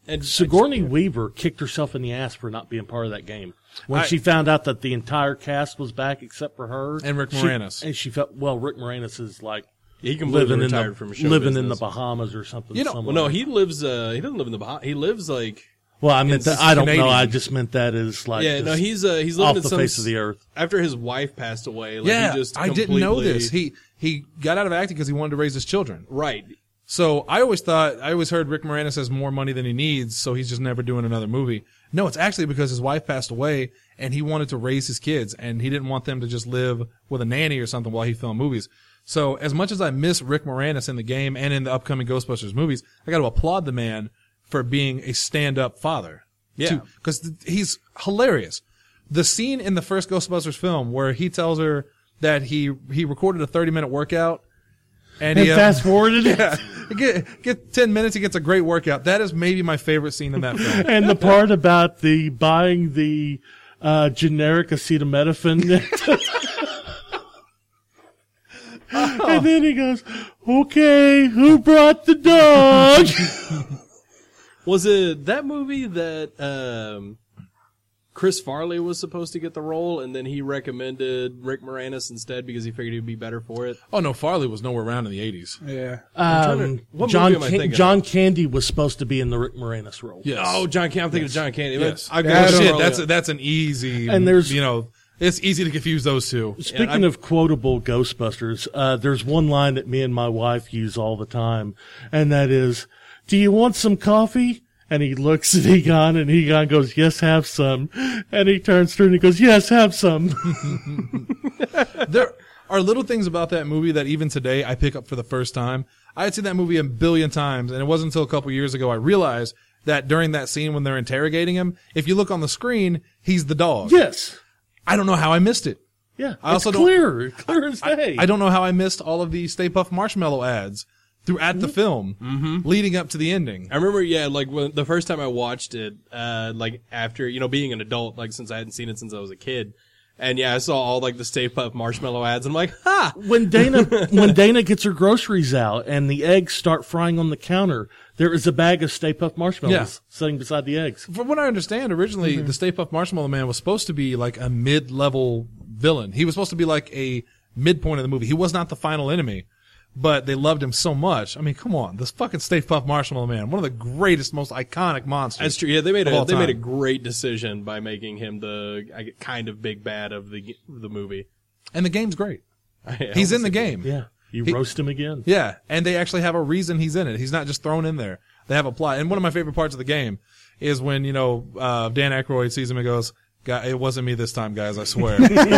And Sigourney Weaver kicked herself in the ass for not being part of that game. When she found out that the entire cast was back except for her. And Rick Moranis. And she felt, well, Rick Moranis is like he completely retired from show living business. in the Bahamas or something. You know, somewhere. Well, no, he lives, he doesn't live in the Bahamas. He lives like, well, I meant that, I don't Canadian. know. I just meant that as like, yeah, no, he's living off in the some, face of the earth. after his wife passed away. Like, Yeah, he just I didn't know completely- this. He got out of acting because he wanted to raise his children. Right. So I always heard Rick Moranis has more money than he needs, so he's just never doing another movie. No, it's actually because his wife passed away and he wanted to raise his kids and he didn't want them to just live with a nanny or something while he filmed movies. So as much as I miss Rick Moranis in the game and in the upcoming Ghostbusters movies, I got to applaud the man for being a stand-up father. Yeah. Because he's hilarious. The scene in the first Ghostbusters film where he tells her that he recorded a 30-minute workout and he fast forwarded it. Yeah, get 10 minutes, he gets a great workout. That is maybe my favorite scene in that film. And the part about the buying the generic acetaminophen. And then he goes, okay, who brought the dog? Was it that movie that Chris Farley was supposed to get the role, and then he recommended Rick Moranis instead because he figured he'd be better for it? Oh no, Farley was nowhere around in the 80s. Yeah. What movie am I thinking of? John Candy was supposed to be in the Rick Moranis role. Yes. Oh, John Candy. I'm thinking of John Candy. Yes. I Yeah, Shit, Farley. that's an easy. And there's- it's easy to confuse those two. Speaking of quotable Ghostbusters, there's one line that me and my wife use all the time, and that is, "Do you want some coffee?" And he looks at Egon, and Egon goes, "Yes, have some." And he turns to her and he goes, "Yes, have some." There are little things about that movie that even today I pick up for the first time. I had seen that movie a billion times, and it wasn't until a couple years ago I realized that during that scene when they're interrogating him, if you look on the screen, he's the dog. Yes. I don't know how I missed it. Yeah. I also it's don't- clear as day. I don't know how I missed all of the Stay Puft Marshmallow ads throughout the film, leading up to the ending. I remember, like when the first time I watched it, like after, being an adult, like since I hadn't seen it since I was a kid. And yeah, I saw all like the Stay Puft Marshmallow ads. And I'm like, ha! When Dana gets her groceries out and the eggs start frying on the counter, there is a bag of Stay Puft Marshmallows sitting beside the eggs. From what I understand, originally the Stay Puft Marshmallow Man was supposed to be like a mid-level villain. He was supposed to be like a midpoint of the movie. He was not the final enemy, but they loved him so much. I mean, come on, this fucking Stay Puft Marshmallow Man, one of the greatest, most iconic monsters. That's true. Yeah, they made of all a time. great decision by making him the kind of big bad of the movie. And the game's great. I He's in almost the think- game. Yeah. You He- roast him again. Yeah, and they actually have a reason he's in it. He's not just thrown in there. They have a plot. And one of my favorite parts of the game is when, Dan Aykroyd sees him and goes, "It wasn't me this time, guys, I swear."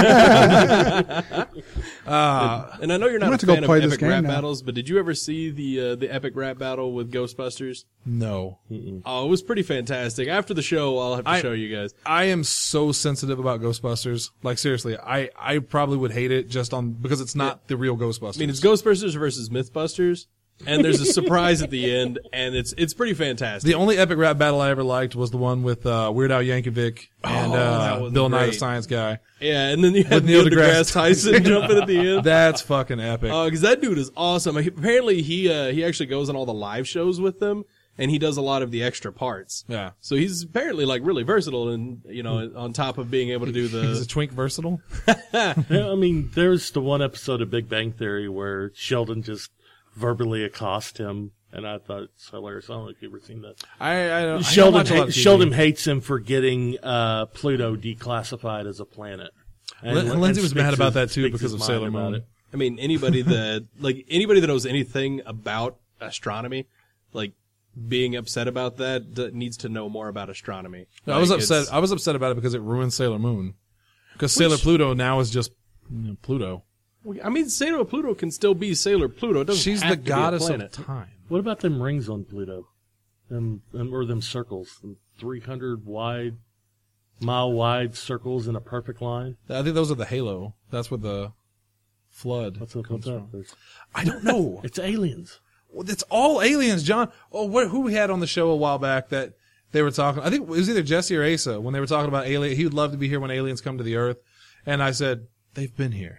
And I know you're not I'm a gonna have to go fan of play this epic game rap now. battles, but did you ever see the epic rap battle with Ghostbusters? No. Oh, it was pretty fantastic. After the show, I'll have to show you guys. I am so sensitive about Ghostbusters. Like, seriously, I probably would hate it just because it's not the real Ghostbusters. I mean, it's Ghostbusters versus Mythbusters, and there's a surprise at the end, and it's pretty fantastic. The only epic rap battle I ever liked was the one with Weird Al Yankovic and that was Bill Nye the great. Science Guy. Yeah, and then you had With Neil Neil deGrasse deGrasse Tyson jumping at the end. That's fucking epic. Because that dude is awesome. Apparently, he actually goes on all the live shows with them, and he does a lot of the extra parts. Yeah. So he's apparently like really versatile, and on top of being able to do Is the. a twink versatile? Yeah, I mean, there's the one episode of Big Bang Theory where Sheldon just verbally accosts him, and I thought it's hilarious. I don't know if you've ever seen that. I don't Sheldon watch a lot of TV. Sheldon hates him for getting Pluto declassified as a planet. And Lindsay was speaks mad about his- that too speaks because his of mind Sailor about Moon. it. I mean, anybody that knows anything about astronomy, like being upset about that needs to know more about astronomy. I was Like, upset. it's- I was upset about it because it ruined Sailor Moon. Because Sailor Pluto now is just Pluto. I mean, Sailor Pluto can still be Sailor Pluto. It doesn't She's have the to be a goddess of planet. time. What about them rings on Pluto? Or them circles? Them 300 mile wide circles in a perfect line? I think those are the halo. That's where the flood What's up comes with from. that? There's- I don't know. It's aliens. Well, it's all aliens, John. Oh, who we had on the show a while back that they were talking. I think it was either Jesse or Asa when they were talking about alien. He would love to be here when aliens come to the Earth. And I said, they've been here.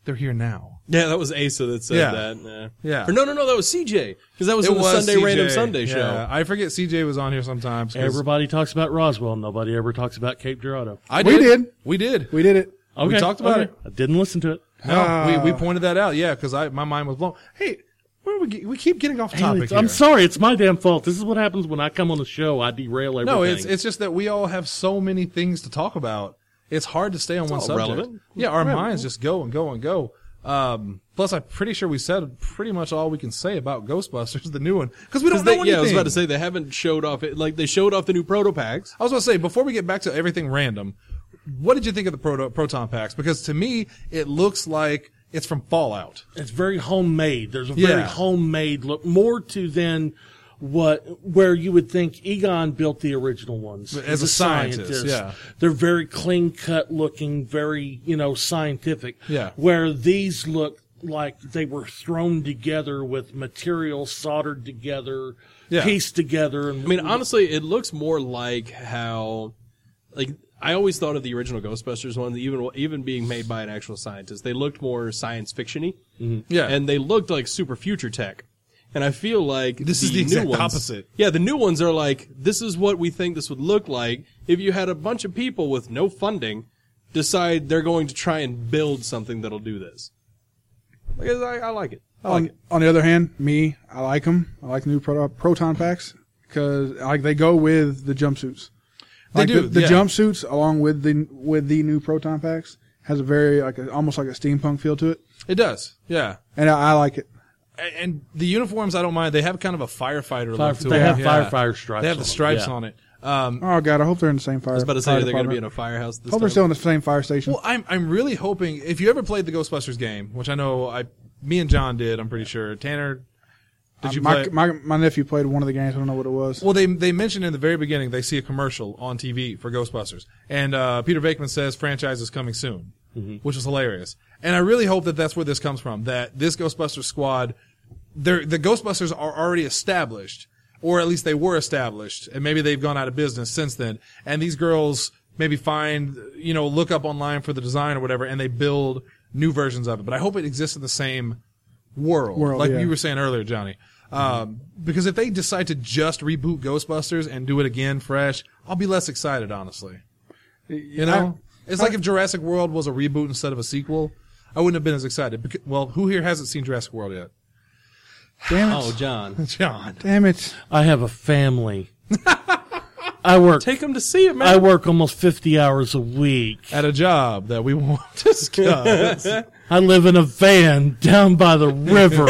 they're here now. Yeah, that was Asa that said Yeah. that. Yeah. Or no, that was CJ. Because that was in the Sunday CJ. Random Sunday show. Yeah, I forget CJ was on here sometimes. 'cause Everybody talks about Roswell. Nobody ever talks about Cape Girardeau. We did. We did. We did it. Okay, We talked about it. I didn't listen to it. No, we pointed that out. Yeah, because my mind was blown. Hey, where we keep getting off topic here. I'm sorry. It's my damn fault. This is what happens when I come on the show. I derail everything. No, it's just that we all have so many things to talk about. It's hard to stay on one all subject. relevant. Yeah, our minds just go and go and go. Plus, I'm pretty sure we said pretty much all we can say about Ghostbusters, the new one, because we don't know anything. Yeah, I was about to say they haven't showed off it. Like they showed off the new proto packs. I was about to say, before we get back to everything random, what did you think of the proton packs? Because to me, it looks like it's from Fallout. It's very homemade. There's a Yeah. very homemade look, more to than where you would think Egon built the original ones. As He's a scientist, yeah. They're very clean cut looking, very, scientific. Yeah. Where these look like they were thrown together with material soldered together, Yeah. pieced together. And I mean, honestly, it looks more like how, like, I always thought of the original Ghostbusters ones, even being made by an actual scientist. They looked more science fiction-y. Yeah. And they looked like super future tech. And I feel like This is the new exact ones, opposite. Yeah, the new ones are like, this is what we think this would look like if you had a bunch of people with no funding decide they're going to try and build something that'll do this. Like, I like it. I like it. On the other hand, I like them. I like the new proton packs because they go with the jumpsuits. They do, the yeah. jumpsuits along with the new proton packs has a very almost like a steampunk feel to it, It does, yeah. and I like it. And the uniforms, I don't mind. They have kind of a firefighter look to they it. have Yeah. firefighter stripes. They have the on them, stripes yeah. on it. Oh God, I hope they're in the same fire. I was about to say, are they going to be in a firehouse this Hope they're time? still in the same fire station. Well, I'm really hoping, if you ever played the Ghostbusters game, which I know me and John did, I'm pretty sure. Tanner, did you play? My nephew played one of the games. I don't know what it was. Well, they mentioned in the very beginning they see a commercial on TV for Ghostbusters, and Peter Venkman says franchise is coming soon, which is hilarious. And I really hope that that's where this comes from. That this Ghostbusters squad, the Ghostbusters are already established, or at least they were established, and maybe they've gone out of business since then. And these girls maybe look up online for the design or whatever, and they build new versions of it. But I hope it exists in the same world like yeah. you were saying earlier, Johnny. Because if they decide to just reboot Ghostbusters and do it again fresh, I'll be less excited, honestly. You know? It's like if Jurassic World was a reboot instead of a sequel, I wouldn't have been as excited. Well, who here hasn't seen Jurassic World yet? Damn it! Oh, John. John. Damn it! I have a family. I work. Take them to see it, man. I work almost 50 hours a week. At a job that we won't discuss. I live in a van down by the river.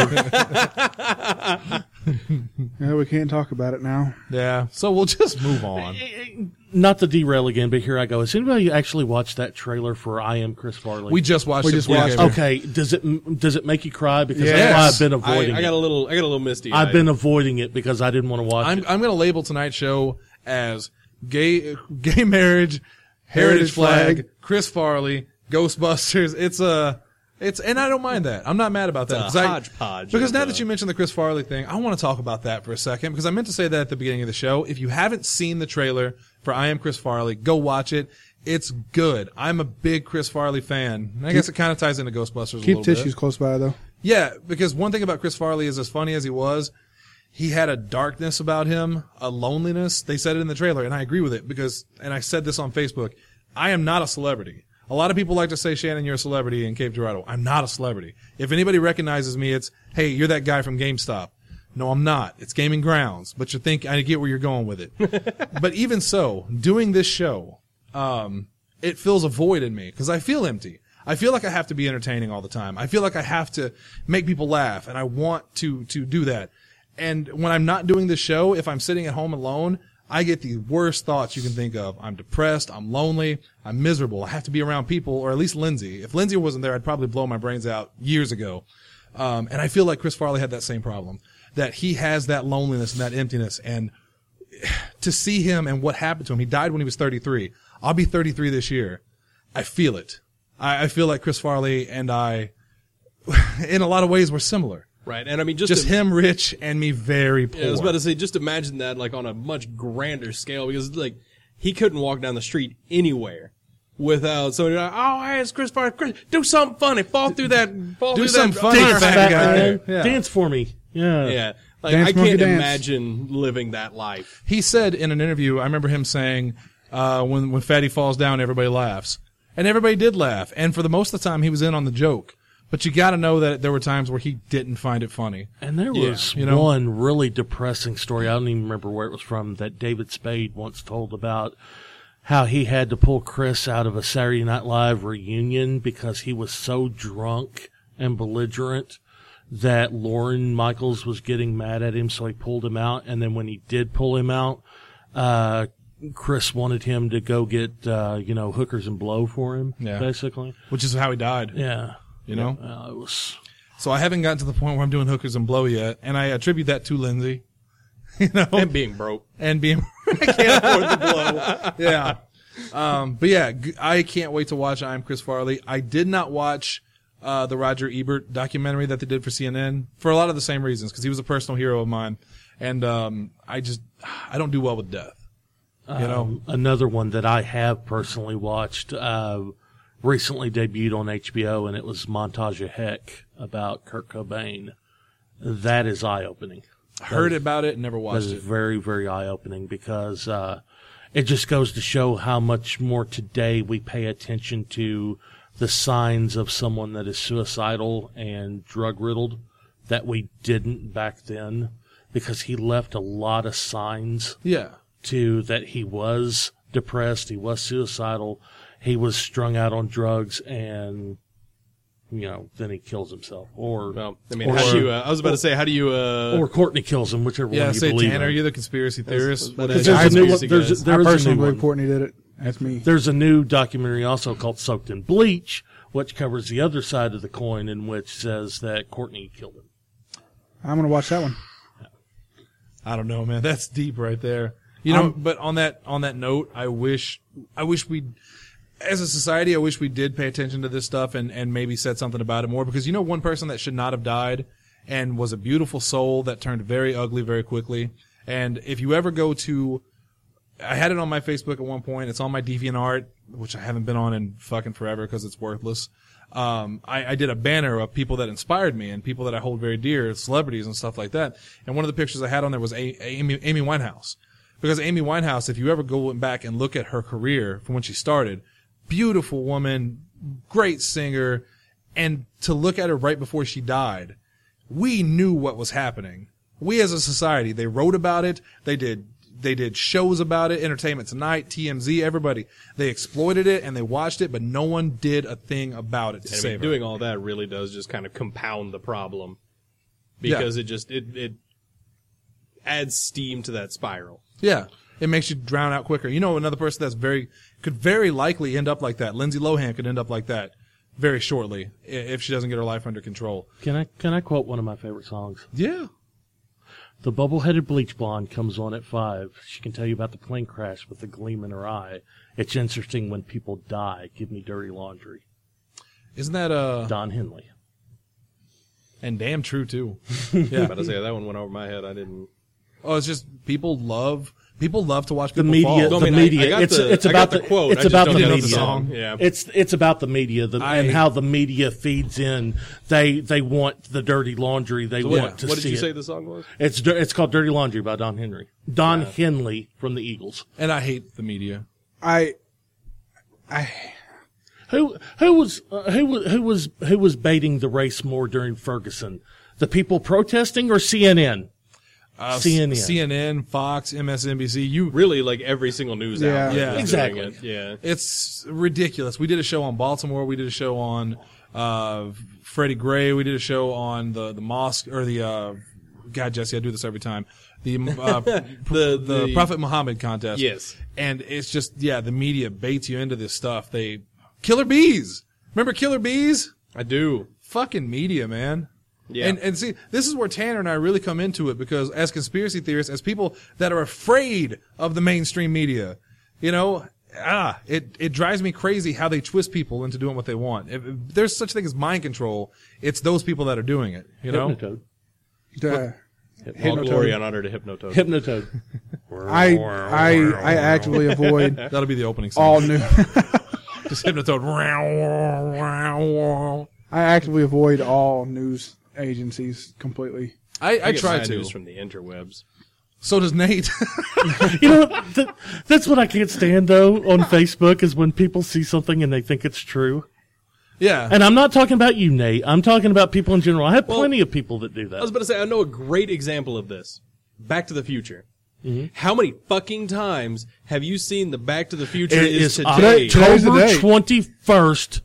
Yeah, we can't talk about it now. Yeah, so we'll just move on. Not to derail again, but here I go. Has anybody actually watched that trailer for I Am Chris Farley? We just watched We it. just before we watched came it. here. Okay, does it make you cry? Because Yes. that's why I've been avoiding I got a it. little misty. I've been avoiding it because I didn't want to watch I'm it. going to label tonight's show as gay marriage, heritage flag, Chris Farley, Ghostbusters. And I don't mind that. I'm not mad about that. It's a hodgepodge Because of, now that you mentioned the Chris Farley thing, I want to talk about that for a second because I meant to say that at the beginning of the show. If you haven't seen the trailer for I Am Chris Farley, go watch it. It's good. I'm a big Chris Farley fan. I guess it kind of ties into Ghostbusters a Keep little bit. tissues close by though. Yeah, because one thing about Chris Farley is as funny as he was, he had a darkness about him, a loneliness. They said it in the trailer, and I agree with it because, and I said this on Facebook, I am not a celebrity. A lot of people like to say, Shannon, you're a celebrity in Cape Girardeau. I'm not a celebrity. If anybody recognizes me, it's, hey, you're that guy from GameStop. No, I'm not. It's Gaming Grounds. But you think, I get where you're going with it. But even so, doing this show, it fills a void in me because I feel empty. I feel like I have to be entertaining all the time. I feel like I have to make people laugh, and I want to do that. And when I'm not doing this show, if I'm sitting at home alone, I get the worst thoughts you can think of. I'm depressed. I'm lonely. I'm miserable. I have to be around people, or at least Lindsay. If Lindsay wasn't there, I'd probably blow my brains out years ago. And I feel like Chris Farley had that same problem, that he has that loneliness and that emptiness. And to see him and what happened to him, he died when he was 33. I'll be 33 this year. I feel it. I feel like Chris Farley and I, in a lot of ways, were similar. Right, and I mean, Just him rich and me very poor. Yeah, I was about to say, just imagine that like on a much grander scale because like he couldn't walk down the street anywhere without somebody like, oh, hey, it's Chris Farley. Chris, do something funny. Fall through that. Do something funny, Dance, fat fat guy. man. Yeah. Dance for me. Yeah. Yeah. Like, Dance, I monkey, can't dance. imagine living that life. He said in an interview, I remember him saying, when Fatty falls down, everybody laughs. And everybody did laugh. And for the most of the time, he was in on the joke. But you gotta know that there were times where he didn't find it funny. And there was you know? one really depressing story. I don't even remember where it was from that David Spade once told about how he had to pull Chris out of a Saturday Night Live reunion because he was so drunk and belligerent that Lorne Michaels was getting mad at him, so he pulled him out. And then when he did pull him out, Chris wanted him to go get, hookers and blow for him, basically. Which is how he died. Yeah. You know? It was... So I haven't gotten to the point where I'm doing hookers and blow yet, and I attribute that to Lindsay. And being broke. And being I can't afford the blow. Yeah. But yeah, I can't wait to watch I'm Chris Farley. I did not watch the Roger Ebert documentary that they did for CNN for a lot of the same reasons, because he was a personal hero of mine, and I don't do well with death. You know, another one that I have personally watched recently debuted on HBO, and it was Montage of Heck about Kurt Cobain. That is eye-opening. Heard about it, never That watched is it. very, very eye-opening because it just goes to show how much more today we pay attention to the signs of someone that is suicidal and drug-riddled that we didn't back then, because he left a lot of signs Yeah. to that he was depressed, he was suicidal, he was strung out on drugs, and then he kills himself. Or Well, I mean, how do you? I was about to say, how do you? or Courtney kills him, whichever Yeah, one you say believe Tanner, in. you're the conspiracy theorist. But Because that's there's a new one. conspiracy guys. There I is a personally new believe one. Courtney did it. That's me. There's a new documentary also called Soaked in Bleach, which covers the other side of the coin, in which says that Courtney killed him. I'm going to watch that one. I don't know, man. That's deep right there. You know, but on that note, I wish we, as a society, I wish we did pay attention to this stuff and maybe said something about it more, because one person that should not have died and was a beautiful soul that turned very ugly very quickly. And if you ever go to, I had it on my Facebook at one point. It's on my DeviantArt, which I haven't been on in fucking forever because it's worthless. I did a banner of people that inspired me and people that I hold very dear, celebrities and stuff like that. And one of the pictures I had on there was Amy Winehouse. Because Amy Winehouse, if you ever go back and look at her career from when she started, beautiful woman, great singer, and to look at her right before she died, we knew what was happening. We as a society, they wrote about it, they did shows about it, Entertainment Tonight, TMZ, everybody. They exploited it and they watched it, but no one did a thing about it to I mean, save her. doing all that really does just kind of compound the problem, because it adds steam to that spiral. Yeah. It makes you drown out quicker. Another person that's could very likely end up like that. Lindsay Lohan could end up like that very shortly if she doesn't get her life under control. Can I quote one of my favorite songs? Yeah. The bubble-headed bleach blonde comes on at 5. She can tell you about the plane crash with a gleam in her eye. It's interesting when people die. Give me dirty laundry. Isn't that, Don Henley. and damn true too. Yeah, Yeah. about to say that one went over my head. I didn't. Oh, it's just people love to watch The people media, fall. the I mean, media. I got It's I about got the quote. It's I just about don't the know media. song. Yeah. It's about the media and how the media feeds in. They want the dirty laundry. They want to What see did you it. say the song was? It's called Dirty Laundry by Don Henley. Don Henley from the Eagles. And I hate the media. Who was baiting the race more during Ferguson? The people protesting or CNN? CNN. CNN, Fox, MSNBC. Really, like every single news Yeah. outlet. Yeah. was Exactly. doing it. Yeah. It's ridiculous. We did a show on Baltimore. We did a show on Freddie Gray. We did a show on the mosque or the God, Jesse, I do this every time. The the Prophet Muhammad contest. Yes. And it's just the media baits you into this stuff. Killer Bees. Remember Killer Bees? I do. Fucking media, man. Yeah. And see, this is where Tanner and I really come into it, because as conspiracy theorists, as people that are afraid of the mainstream media, it drives me crazy how they twist people into doing what they want. If there's such a thing as mind control, it's those people that are doing it, Hypnotoad. All glory and honor to Hypnotoad. Hypnotoad. I actively avoid That'll be the opening song. all new. Just Hypnotoad. I actively avoid all news agencies completely. I get try my to. news from the interwebs. So does Nate. You know, that's what I can't stand though on Facebook is when people see something and they think it's true. Yeah. And I'm not talking about you, Nate. I'm talking about people in general. I have plenty of people that do I was that. about to say, I know a great example of this. Back to the Future. How many fucking times have you seen the Back to the Future It is is today? Today's the October day. 21st,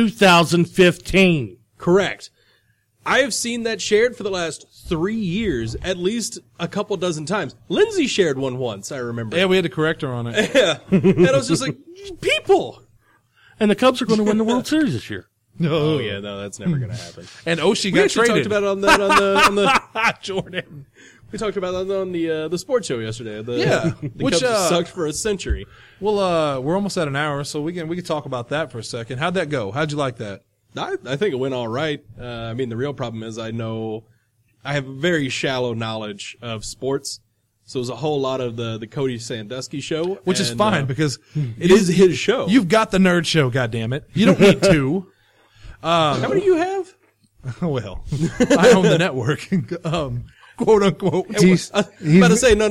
2015. Correct. I have seen that shared for the last 3 years, at least a couple dozen times. Lindsay shared one once, I remember. Yeah, we had to correct her on it. Yeah. And I was just like, people! And the Cubs are going to win the World Series this year. Oh, yeah, no, that's never going to happen. And Oshie We got actually traded. talked about it on the Jordan. we talked about it on the sports show yesterday. Yeah. The Which, Cubs have sucked for a century. Well, we're almost at an hour, so we can talk about that for a second. How'd that go? How'd you like that? I think it went all right. I mean, the real problem is I have very shallow knowledge of sports. So it was a whole lot of the Cody Sandusky show. Which is and, fine because it is his show. you've got the nerd show, goddammit. You don't need two. How many do you have? Well, I own the network. Quote unquote. He's, I was about to say, no.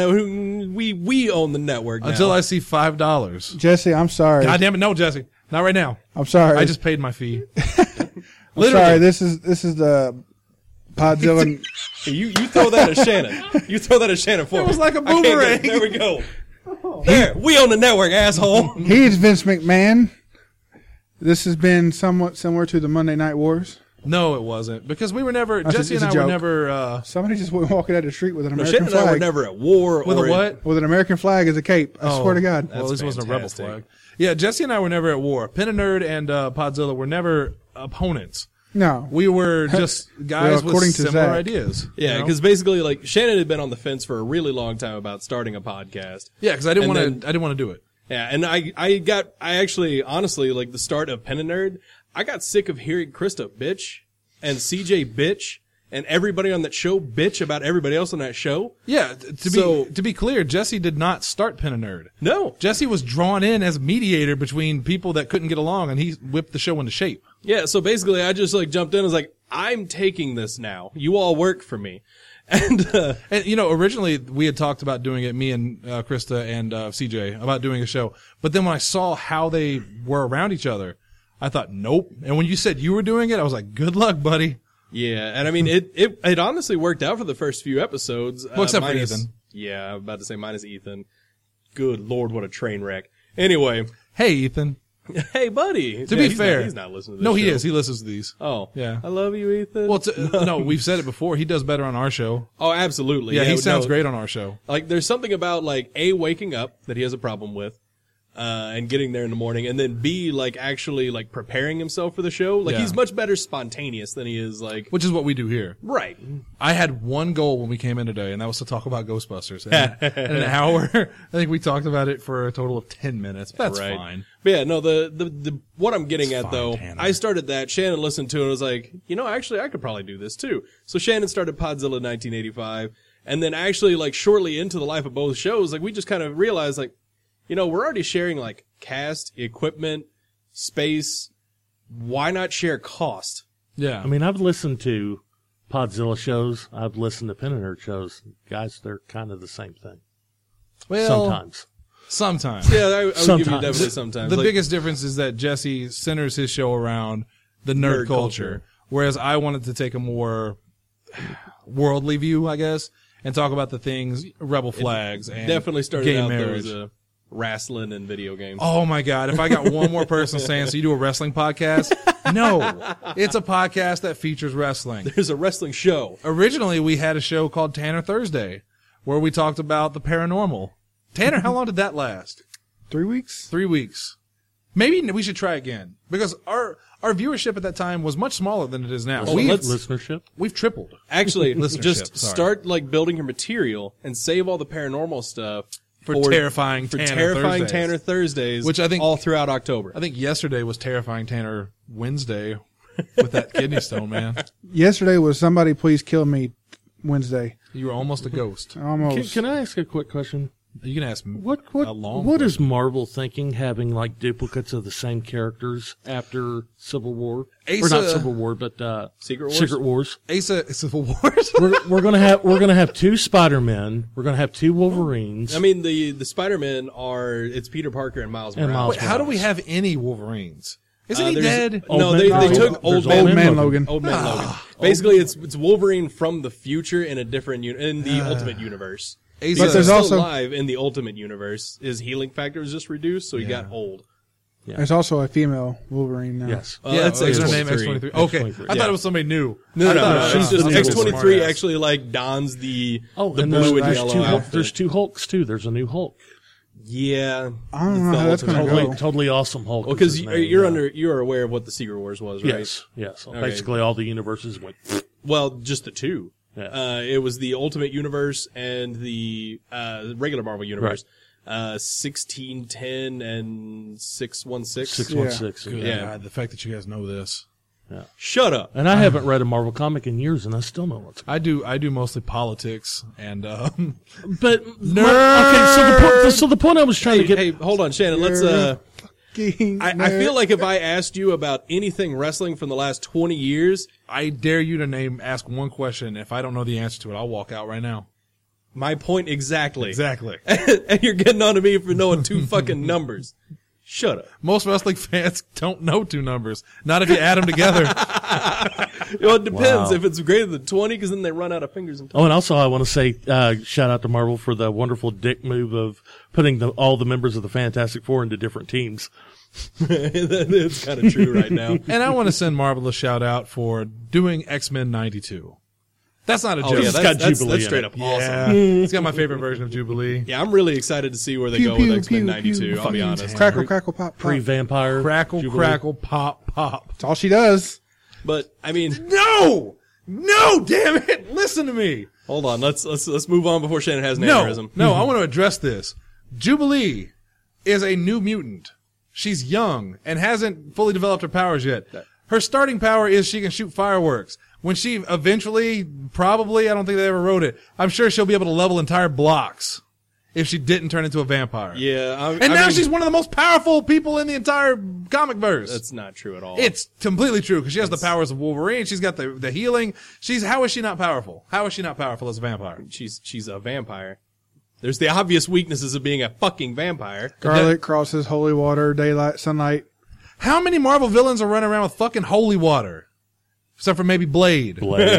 We own the network now. Until I see $5. Jesse, I'm sorry. God damn it, no, Jesse. Not right now. I'm sorry. I just paid my fee. I'm sorry. This is the Podzilla. You throw that at Shannon. You throw that at Shannon for me. It was like a I can't boomerang. There we go. There, we own the network, asshole. He's Vince McMahon. This has been somewhat similar to the Monday Night Wars. No, it wasn't. Because we were never, That's Jesse it's and a I were joke. never, Somebody just went walking down the street with an No, American Shannon and I were flag. never at war. with or a what? With an American flag as a cape. I swear to God. Well, at least it wasn't a rebel fantastic. flag. Yeah, Jesse and I were never at war. Pen and Nerd and Podzilla were never opponents. No. We were just guys Well, according with to similar Zach. ideas. Yeah, you know? because basically, like Shannon had been on the fence for a really long time about starting a podcast. Yeah, because I didn't And want to. then- I didn't want to do it. Yeah, and I actually, honestly, like the start of Pen and Nerd, I got sick of hearing Krista bitch and CJ bitch and everybody on that show bitch about everybody else on that show. Yeah, So- to be clear, Jesse did not start Pen and Nerd. No. Jesse was drawn in as mediator between people that couldn't get along, and he whipped the show into shape. Yeah, so basically I just like jumped in and was like, I'm taking this now. You all work for me. And, And you know, originally we had talked about doing it, me and Krista and CJ, about doing a show. But then when I saw how they were around each other, I thought, nope. And when you said you were doing it, I was like, good luck, buddy. yeah, and I mean, it honestly worked out for the first few episodes. Well, except for minus- Ethan. Yeah, I'm about to say minus Ethan. Good Lord, what a train wreck. Anyway, Hey, Ethan. hey, buddy. To be he's fair, he's not listening to this no, he show. is. He listens to these. Oh, Yeah. I love you, Ethan. Well, no, we've said it before. He does better on our show. oh, absolutely. Yeah, he sounds no, great on our show. Like, there's something about like A, waking up that he has a problem with, and getting there in the morning, and then B, like actually like preparing himself for the show. Like Yeah. he's much better spontaneous than he is like Which is what we do here. right. I had one goal when we came in today, and that was to talk about Ghostbusters. And in an hour, I think we talked about it for a total of 10 minutes. That's right. fine. But yeah, no, the what I'm getting at fine, though, Tanner. I started that. Shannon listened to it and was like, you know, actually I could probably do this too. So Shannon started Podzilla 1985, and then actually like shortly into the life of both shows, like we just kind of realized like, you know, we're already sharing like cast, equipment, space. Why not share cost? Yeah. I mean, I've listened to Podzilla shows. I've listened to Pen and Nerd shows. Guys, they're kind of the same thing. well, Sometimes. Sometimes. Yeah, I would give you Sometimes. definitely sometimes. The Like, biggest difference is that Jesse centers his show around the nerd Nerd culture, culture. whereas I wanted to take a more worldly view, I guess, and talk about the things, rebel flags, and definitely started gay out marriage. those wrestling and video games. Oh my God. If I got one more person saying, so you do a wrestling podcast? No, it's a podcast that features wrestling. There's a wrestling show. Originally, we had a show called Tanner Thursday where we talked about the paranormal. Tanner, how long did that last? 3 weeks? 3 weeks. Maybe we should try again because our viewership at that time was much smaller than it is now. Well, We've, let's- Listenership. we've tripled. Actually, Listenership, just sorry. start like building your material and save all the paranormal stuff For terrifying Tanner Thursdays. Tanner Thursdays, Which I think- all throughout October. I think yesterday was Terrifying Tanner Wednesday with that kidney stone, man. Yesterday was Somebody Please Kill Me Wednesday. You were almost a ghost. Can, Almost. can I ask a quick question? You can ask What a long what question. is Marvel thinking, having like duplicates of the same characters after Civil War, or not Asa- Civil War, but Secret Wars? Secret Wars. Asa Civil Wars. We're gonna have two Spider-Men. We're gonna have two Wolverines. I mean, the Spider-Men it's Peter Parker and Miles And Morales. Miles Wait, how do we have any Wolverines? Isn't he there's- dead? No, Old they Man Logan. took There's Old Man Logan. Old Man Logan. Basically, it's Wolverine from the future in a different in the Ultimate Universe. Asa- But there's there's also- also alive in the Ultimate Universe. His healing factor was just reduced, so he got old. There's also a female Wolverine now. yes. That's is her name X-23. X-23? Okay, X-23. I thought it was somebody new. No, I thought no. it was It's just I was X-23 smart-ass. actually like dons the Oh, the and blue and there's yellow two outfit. there's two Hulks too. There's a new Hulk. Yeah, I don't know how that's going to Totally, go. totally awesome Hulk. well, is because his name, you're aware of what the Secret Wars was, right? Yes. Basically, all the universes went. Well, just the two. Yeah. It was the Ultimate Universe and the regular Marvel Universe. 1610 and 616. 616. Good Yeah. God, the fact that you guys know this. Shut up. And I haven't read a Marvel comic in years, and I still know what's. I do mostly politics and But Nerd. okay, so the point I was trying to get. Hey, hold on, Shannon. Let's. Fucking I nerd. feel like if I asked you about anything wrestling from the last 20 years, I dare you to ask one question. If I don't know the answer to it, I'll walk out right now. my point exactly. Exactly. And you're getting on to me for knowing two fucking numbers. Shut up. Most wrestling fans don't know two numbers. Not if you add them together. Well, it depends. Wow. If it's greater than 20, because then they run out of fingers and toes. Oh, and also I want to say shout out to Marvel for the wonderful dick move of putting all the members of the Fantastic Four into different teams. It's kind of true right now. And I want to send Marvel a shout out for doing X-Men 92. That's not a joke. Oh, yeah, It's got that's Jubilee in straight it. up awesome. Yeah. It's got my favorite version of Jubilee. Yeah, I'm really excited to see where they Pew, go pew, with X-Men pew, 92, pew. I'll be honest. Crackle, crackle, pop, pop. Pre-vampire. Crackle, Jubilee. crackle, pop, pop. That's all she does. But, I mean, No! No, damn it! Listen to me. hold on. Let's move on before Shannon has an No, aneurysm. no, I want to address this. Jubilee is a new mutant. She's young and hasn't fully developed her powers yet. Her starting power is she can shoot fireworks. When she eventually, probably, I don't think they ever wrote it, I'm sure she'll be able to level entire blocks if she didn't turn into a vampire. Yeah. And now she's one of the most powerful people in the entire comic verse. That's not true at all. It's completely true because she has the powers of Wolverine. She's got the healing. How is she not powerful? How is she not powerful as a vampire? She's a vampire. There's the obvious weaknesses of being a fucking vampire. Garlic crosses holy water, daylight, sunlight. How many Marvel villains are running around with fucking holy water? Except for maybe Blade.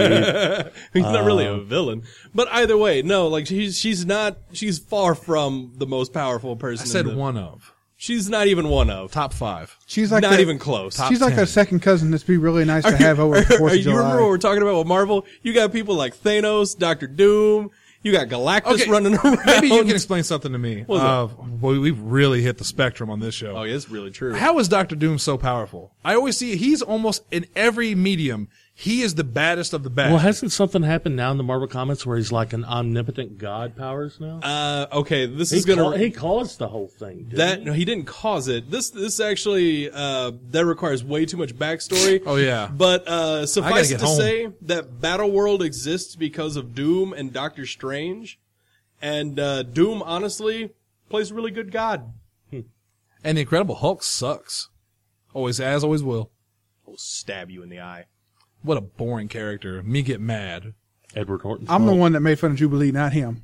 He's not really a villain. But either way, no, like she's far from the most powerful person. I said in the, one of. She's not even one of. Top 5. She's like Not that- even close. She's like 10. a second cousin that's be really nice to have over the 4th of You remember what July. we're talking about with Marvel? You got people like Thanos, Doctor Doom. You got Galactus running around. Maybe you can explain something to me. What's that? Well, we've really hit the spectrum on this show. Oh, yeah, it's really true. How is Dr. Doom so powerful? I always see he's almost in every medium. He is the baddest of the bad. Well, hasn't something happened now in the Marvel comics where he's like an omnipotent god powers now? Okay, this he is gonna. he caused the whole thing. Didn't he? No, he didn't cause it. This actually that requires way too much backstory. Oh, yeah. But suffice get it to home. say that Battle World exists because of Doom and Doctor Strange, and Doom honestly plays a really good god. And the Incredible Hulk sucks. Always has, always will. He'll stab you in the eye. What a boring character. Me get mad. Edward Norton. I'm the one that made fun of Jubilee, not him.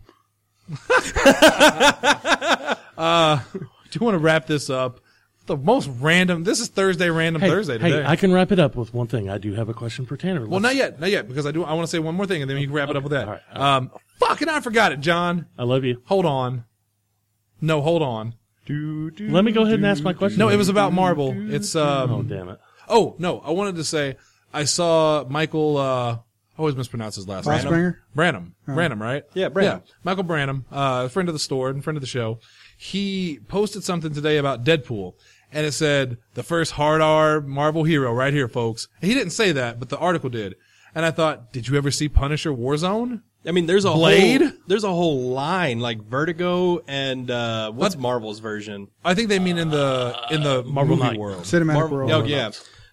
Do you want to wrap this up? The most random. This is Thursday, Thursday today. Hey, I can wrap it up with one thing. I do have a question for Tanner. Well, not yet, because I want to say one more thing, and then you can wrap it up with that. All right. Fucking, I forgot it, John. I love you. Hold on. No, hold on. Let me go ahead and ask my question. No, it was about Marvel. It's Oh, damn it. Oh no, I wanted to say I saw Michael. I always mispronounce his last name. Fassbender? Branham, right? Yeah, Branham. Yeah, Michael Branham, friend of the store and friend of the show. He posted something today about Deadpool, and it said the first hard R Marvel hero right here, folks. And he didn't say that, but the article did. And I thought, did you ever see Punisher Warzone? I mean, there's a Blade? there's a whole line like Vertigo and what's Marvel's version? I think they mean in the Marvel Marvel movie Knight. world. Cinematic world. Oh yeah,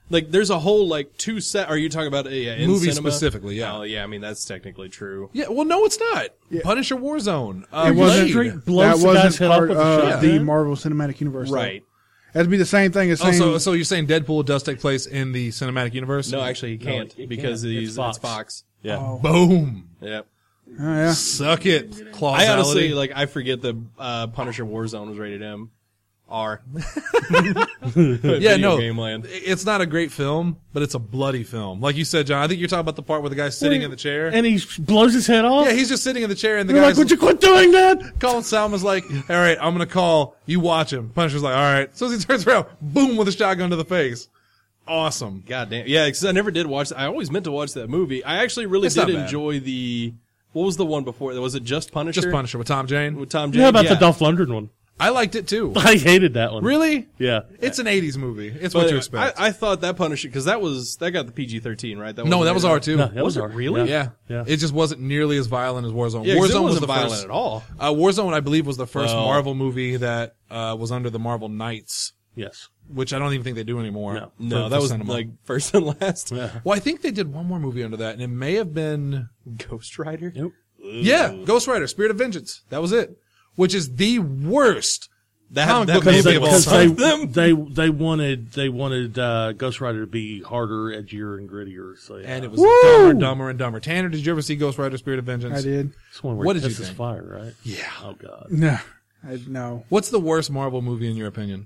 Like, there's a whole, like, two set. Are you talking about in Movie cinema? specifically, yeah. Oh, yeah, I mean, that's technically true. Yeah, well, no, it's not. Punisher Warzone. It wasn't. Blade blows That the guy's wasn't head off part with a of shotgun? the Marvel Cinematic Universe. though. Right. That'd be the same thing as Oh, saying. so you're saying Deadpool does take place in the cinematic universe? No, actually, he can't it because can't. it's Fox. Yeah. Oh, Boom. Yep. yeah. Suck it, clausality. I honestly, like, I forget the Punisher Warzone was rated M. R. Yeah, Video no, Game Land. it's not a great film, but it's a bloody film. Like you said, John, I think you're talking about the part where the guy's sitting in the chair. And he blows his head off? Yeah, he's just sitting in the chair, and the You're like, guy's would you quit doing that? Colin Salmon's like, all right, I'm going to call. You watch him. Punisher's like, all right. So as he turns around, boom, with a shotgun to the face. Awesome. God damn. Yeah, because I never did watch. I always meant to watch that movie. I actually really It's not did bad. enjoy the. What was the one before? Was it Just Punisher? Just Punisher with Tom Jane. With Tom Jane. How about the Dolph Lundgren one? I liked it too. I hated that one. Really? Yeah. It's an 80s movie. It's But what you expect. I thought that Punisher because that got the PG-13, right? That No, that was rated R2. No, that Was it hard. really? Yeah. Yeah. It just wasn't nearly as violent as Warzone. Yeah, 'cause it Warzone was wasn't the violent first at all. Warzone, I believe, was the first Well- Marvel movie that was under the Marvel Knights, Yes. which I don't even think they do anymore. No. No, for that was cinema. like first and last. Yeah. Well, I think they did one more movie under that, and it may have been Ghost Rider. Yep. yeah, Ghost Rider: Spirit of Vengeance. That was it, which is the worst. Comic book may movie be of all one time. of them. they wanted Ghost Rider to be harder, edgier, and grittier. So yeah. And it was dumber, dumber, and dumber. Tanner, did you ever see Ghost Rider: Spirit of Vengeance? I did. This one where What he did you pisses think? fire, right? Yeah. Oh god. No. No. What's the worst Marvel movie in your opinion?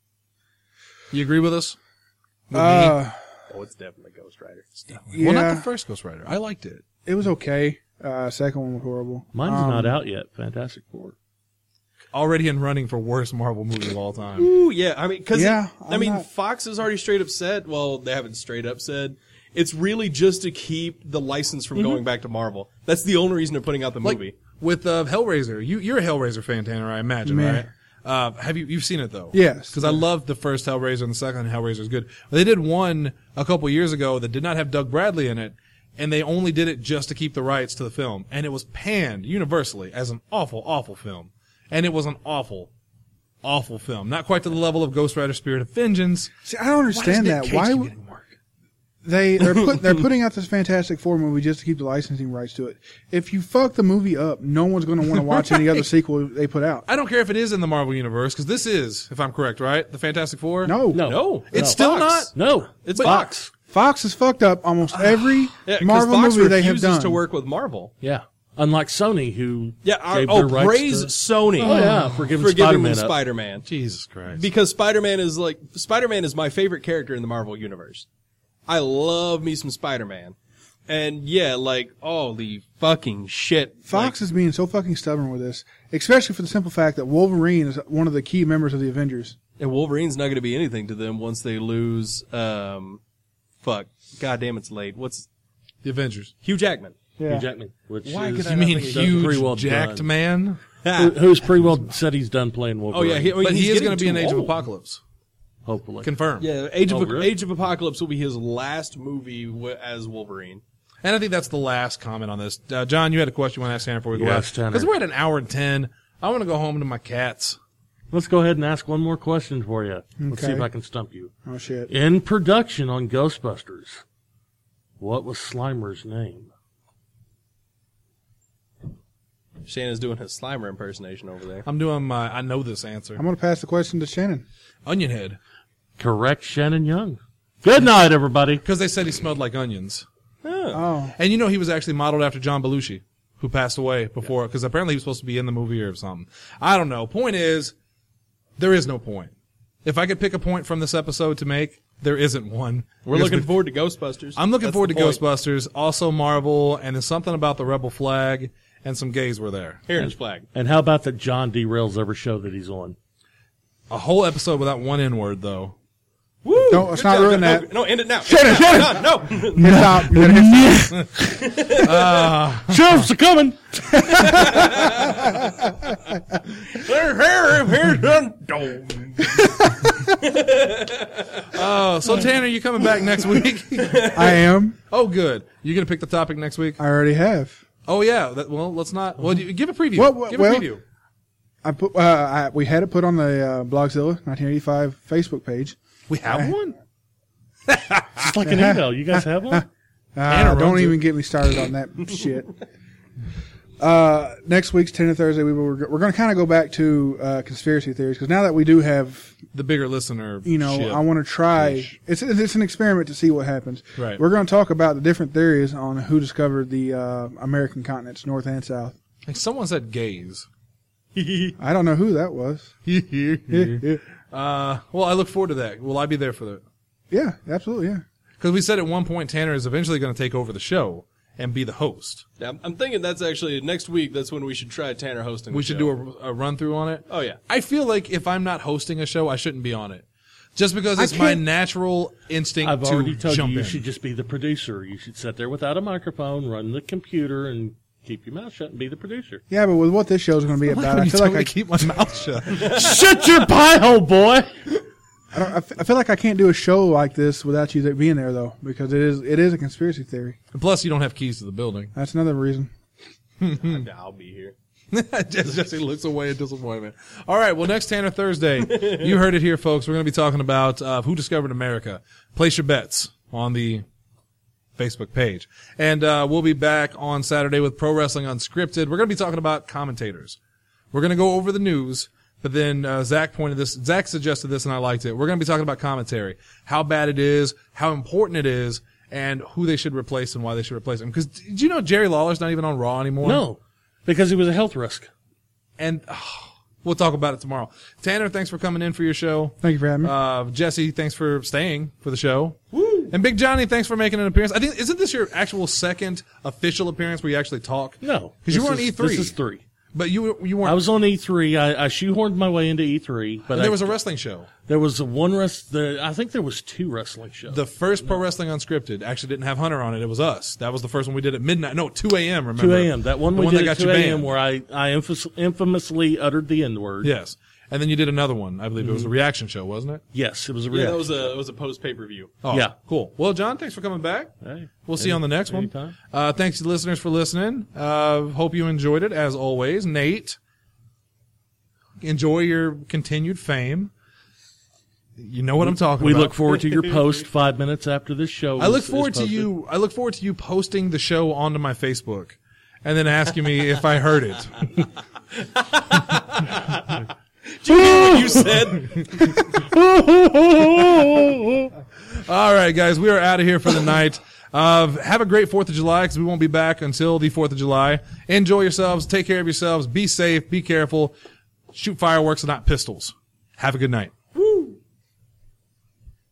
You agree with us? With me? Oh, it's definitely Ghost Rider. Yeah. Well, not the first Ghost Rider. I liked it. It was okay. Second one was horrible. Mine's not out yet. Fantastic Four. Already in running for worst Marvel movie of all time. Ooh, yeah. I mean, because Yeah, I I'm mean, not- Fox has already straight up said. Well, they haven't straight up said. It's really just to keep the license from going back to Marvel. That's the only reason they're putting out the Like movie. with Hellraiser. You're a Hellraiser fan, Tanner, I imagine, Meh. right? Have you've seen it though? Yes. Because I loved the first Hellraiser and the second Hellraiser is good. They did one a couple years ago that did not have Doug Bradley in it, and they only did it just to keep the rights to the film, and it was panned universally as an awful, awful film, and it was an awful, awful film. Not quite to the level of Ghost Rider: Spirit of Vengeance. See, I don't understand that. Why keep would getting work? they're putting out this Fantastic Four movie just to keep the licensing rights to it? If you fuck the movie up, no one's going to want to watch any other sequel they put out. I don't care if it is in the Marvel universe because this is, if I'm correct, right? The Fantastic Four. No, No, It's still Fox. No, It's But- Fox. Fox has fucked up almost every Yeah, 'cause Marvel Fox movie they have refuses done. to work with Marvel. yeah. Unlike Sony, who Yeah. gave their rights Praise to- Sony. Oh, yeah, for giving Spider-Man up. Spider-Man. Jesus Christ. Because Spider-Man is my favorite character in the Marvel universe. I love me some Spider-Man. And yeah, like, holy fucking shit. Fox is being so fucking stubborn with this, especially for the simple fact that Wolverine is one of the key members of the Avengers. And Wolverine's not going to be anything to them once they lose, fuck. God damn, it's late. What's The Avengers. Hugh Jackman? Hugh Jackman. Which Why is, could I mean pretty huge, well jacked done. man? Who's pretty well said he's done playing Oh Wolverine. yeah, But he he's is going to be getting in too Age of old. Apocalypse. hopefully. Confirmed. Yeah, Oh, really? Age of Apocalypse will be his last movie as Wolverine. And I think that's the last comment on this. John, you had a question you want to ask Tanner before we go Yes, out? Tanner. Because we're at an hour and 10. I want to go home to my cats. Let's go ahead and ask one more question for you. Let's see Okay. if I can stump you. Oh shit! In production on Ghostbusters, what was Slimer's name? Shannon's doing his Slimer impersonation over there. I'm doing my, I know this answer. I'm going to pass the question to Shannon. Onion head. Correct, Shannon Young. Good night, everybody. Because they said he smelled like onions. Oh, And you know he was actually modeled after John Belushi, who passed away before, because apparently he was supposed to be in the movie or something. I don't know. Point is, there is no point. If I could pick a point from this episode to make, there isn't one. We're Because looking forward to Ghostbusters. I'm looking That's forward to the point. Ghostbusters, also Marvel, and there's something about the Rebel flag, and some gays were there. Heritage Flag. And how about that John derails every show that he's on? A whole episode without one N-word, though. Woo! No, let's Good not job. ruin No, that. No, end it now. Shut it, shut it. No. hit stop. You gotta hit stop. Sheriff's a coming. Oh, so Tanner, you coming back next week? I am. Oh, good. You gonna pick the topic next week? I already have. Oh yeah. Well, let's not. Well, give a preview. Well, give a well, preview. I put. We had it put on the Blogzilla 1985 Facebook page. We have one. Just like an email. You guys have one? runs Don't it. even get me started on that shit. Next week's Tender Thursday, we're going to kind of go back to conspiracy theories because now that we do have, The bigger listener. I want to try. It's an experiment to see what happens. Right. We're going to talk about the different theories on who discovered the American continents, North and South. Like someone said gays. I don't know who that was. Well, I look forward to that. Will I be there for that? Yeah, absolutely. Yeah. Because we said at one point Tanner is eventually going to take over the show and be the host. Yeah, I'm thinking that's actually next week. That's when we should try Tanner hosting. We the should show. do a run through on it. Oh yeah. I feel like if I'm not hosting a show, I shouldn't be on it. Just because I it's my can't- natural instinct I've to already told you, jump you in. should just be the producer. You should sit there without a microphone, run the computer, and keep your mouth shut and be the producer. Yeah, but with what this show is going to be about, I You feel told like me to keep my mouth shut. Shut your pie hole, boy! I feel like I can't do a show like this without you being there though, because it is a conspiracy theory. Plus, you don't have keys to the building. That's another reason. I'll be here. Jesse looks away in disappointment. All right, well, next Tanner Thursday, you heard it here, folks. We're going to be talking about who discovered America. Place your bets on the Facebook page. And we'll be back on Saturday with Pro Wrestling Unscripted. We're going to be talking about commentators. We're going to go over the news, but then Zach suggested this, and I liked it. We're going to be talking about commentary, how bad it is, how important it is, and who they should replace and why they should replace him. Because did you know Jerry Lawler's not even on Raw anymore? No, because he was a health risk. And we'll talk about it tomorrow. Tanner, thanks for coming in for your show. Thank you for having me. Jesse, thanks for staying for the show. Woo! And Big Johnny, thanks for making an appearance. I think isn't this your actual second official appearance where you actually talk? No, because you were on this E3. This is 3. But you weren't. I was on E3. I shoehorned my way into E3, but and there was a wrestling show. There was I think there was 2 wrestling shows. The first Pro Wrestling Unscripted actually didn't have Hunter on it. It was us. That was the first one we did at midnight. No, 2 a.m. Remember? 2 a.m. That one we did that at got you 2 a.m. banned. where I infamously uttered the N-word. Yes. And then you did another one. I believe it was a reaction show, wasn't it? Yes, it was a Yeah, reaction. that was a post pay-per-view. Oh, Yeah. Cool. Well, John, thanks for coming back. Hey, We'll see you on the next one. anytime. Thanks to the listeners for listening. Hope you enjoyed it, as always. Nate, enjoy your continued fame. You know what I'm talking We about. look forward to your post 5 minutes after this show. I look is forward to posted. you. I look forward to you posting the show onto my Facebook, and then asking me if I heard it. Did you hear what you said? All right, guys, we are out of here for the night. Have a great 4th of July, because we won't be back until the 4th of July. Enjoy yourselves. Take care of yourselves. Be safe. Be careful. Shoot fireworks and not pistols. Have a good night.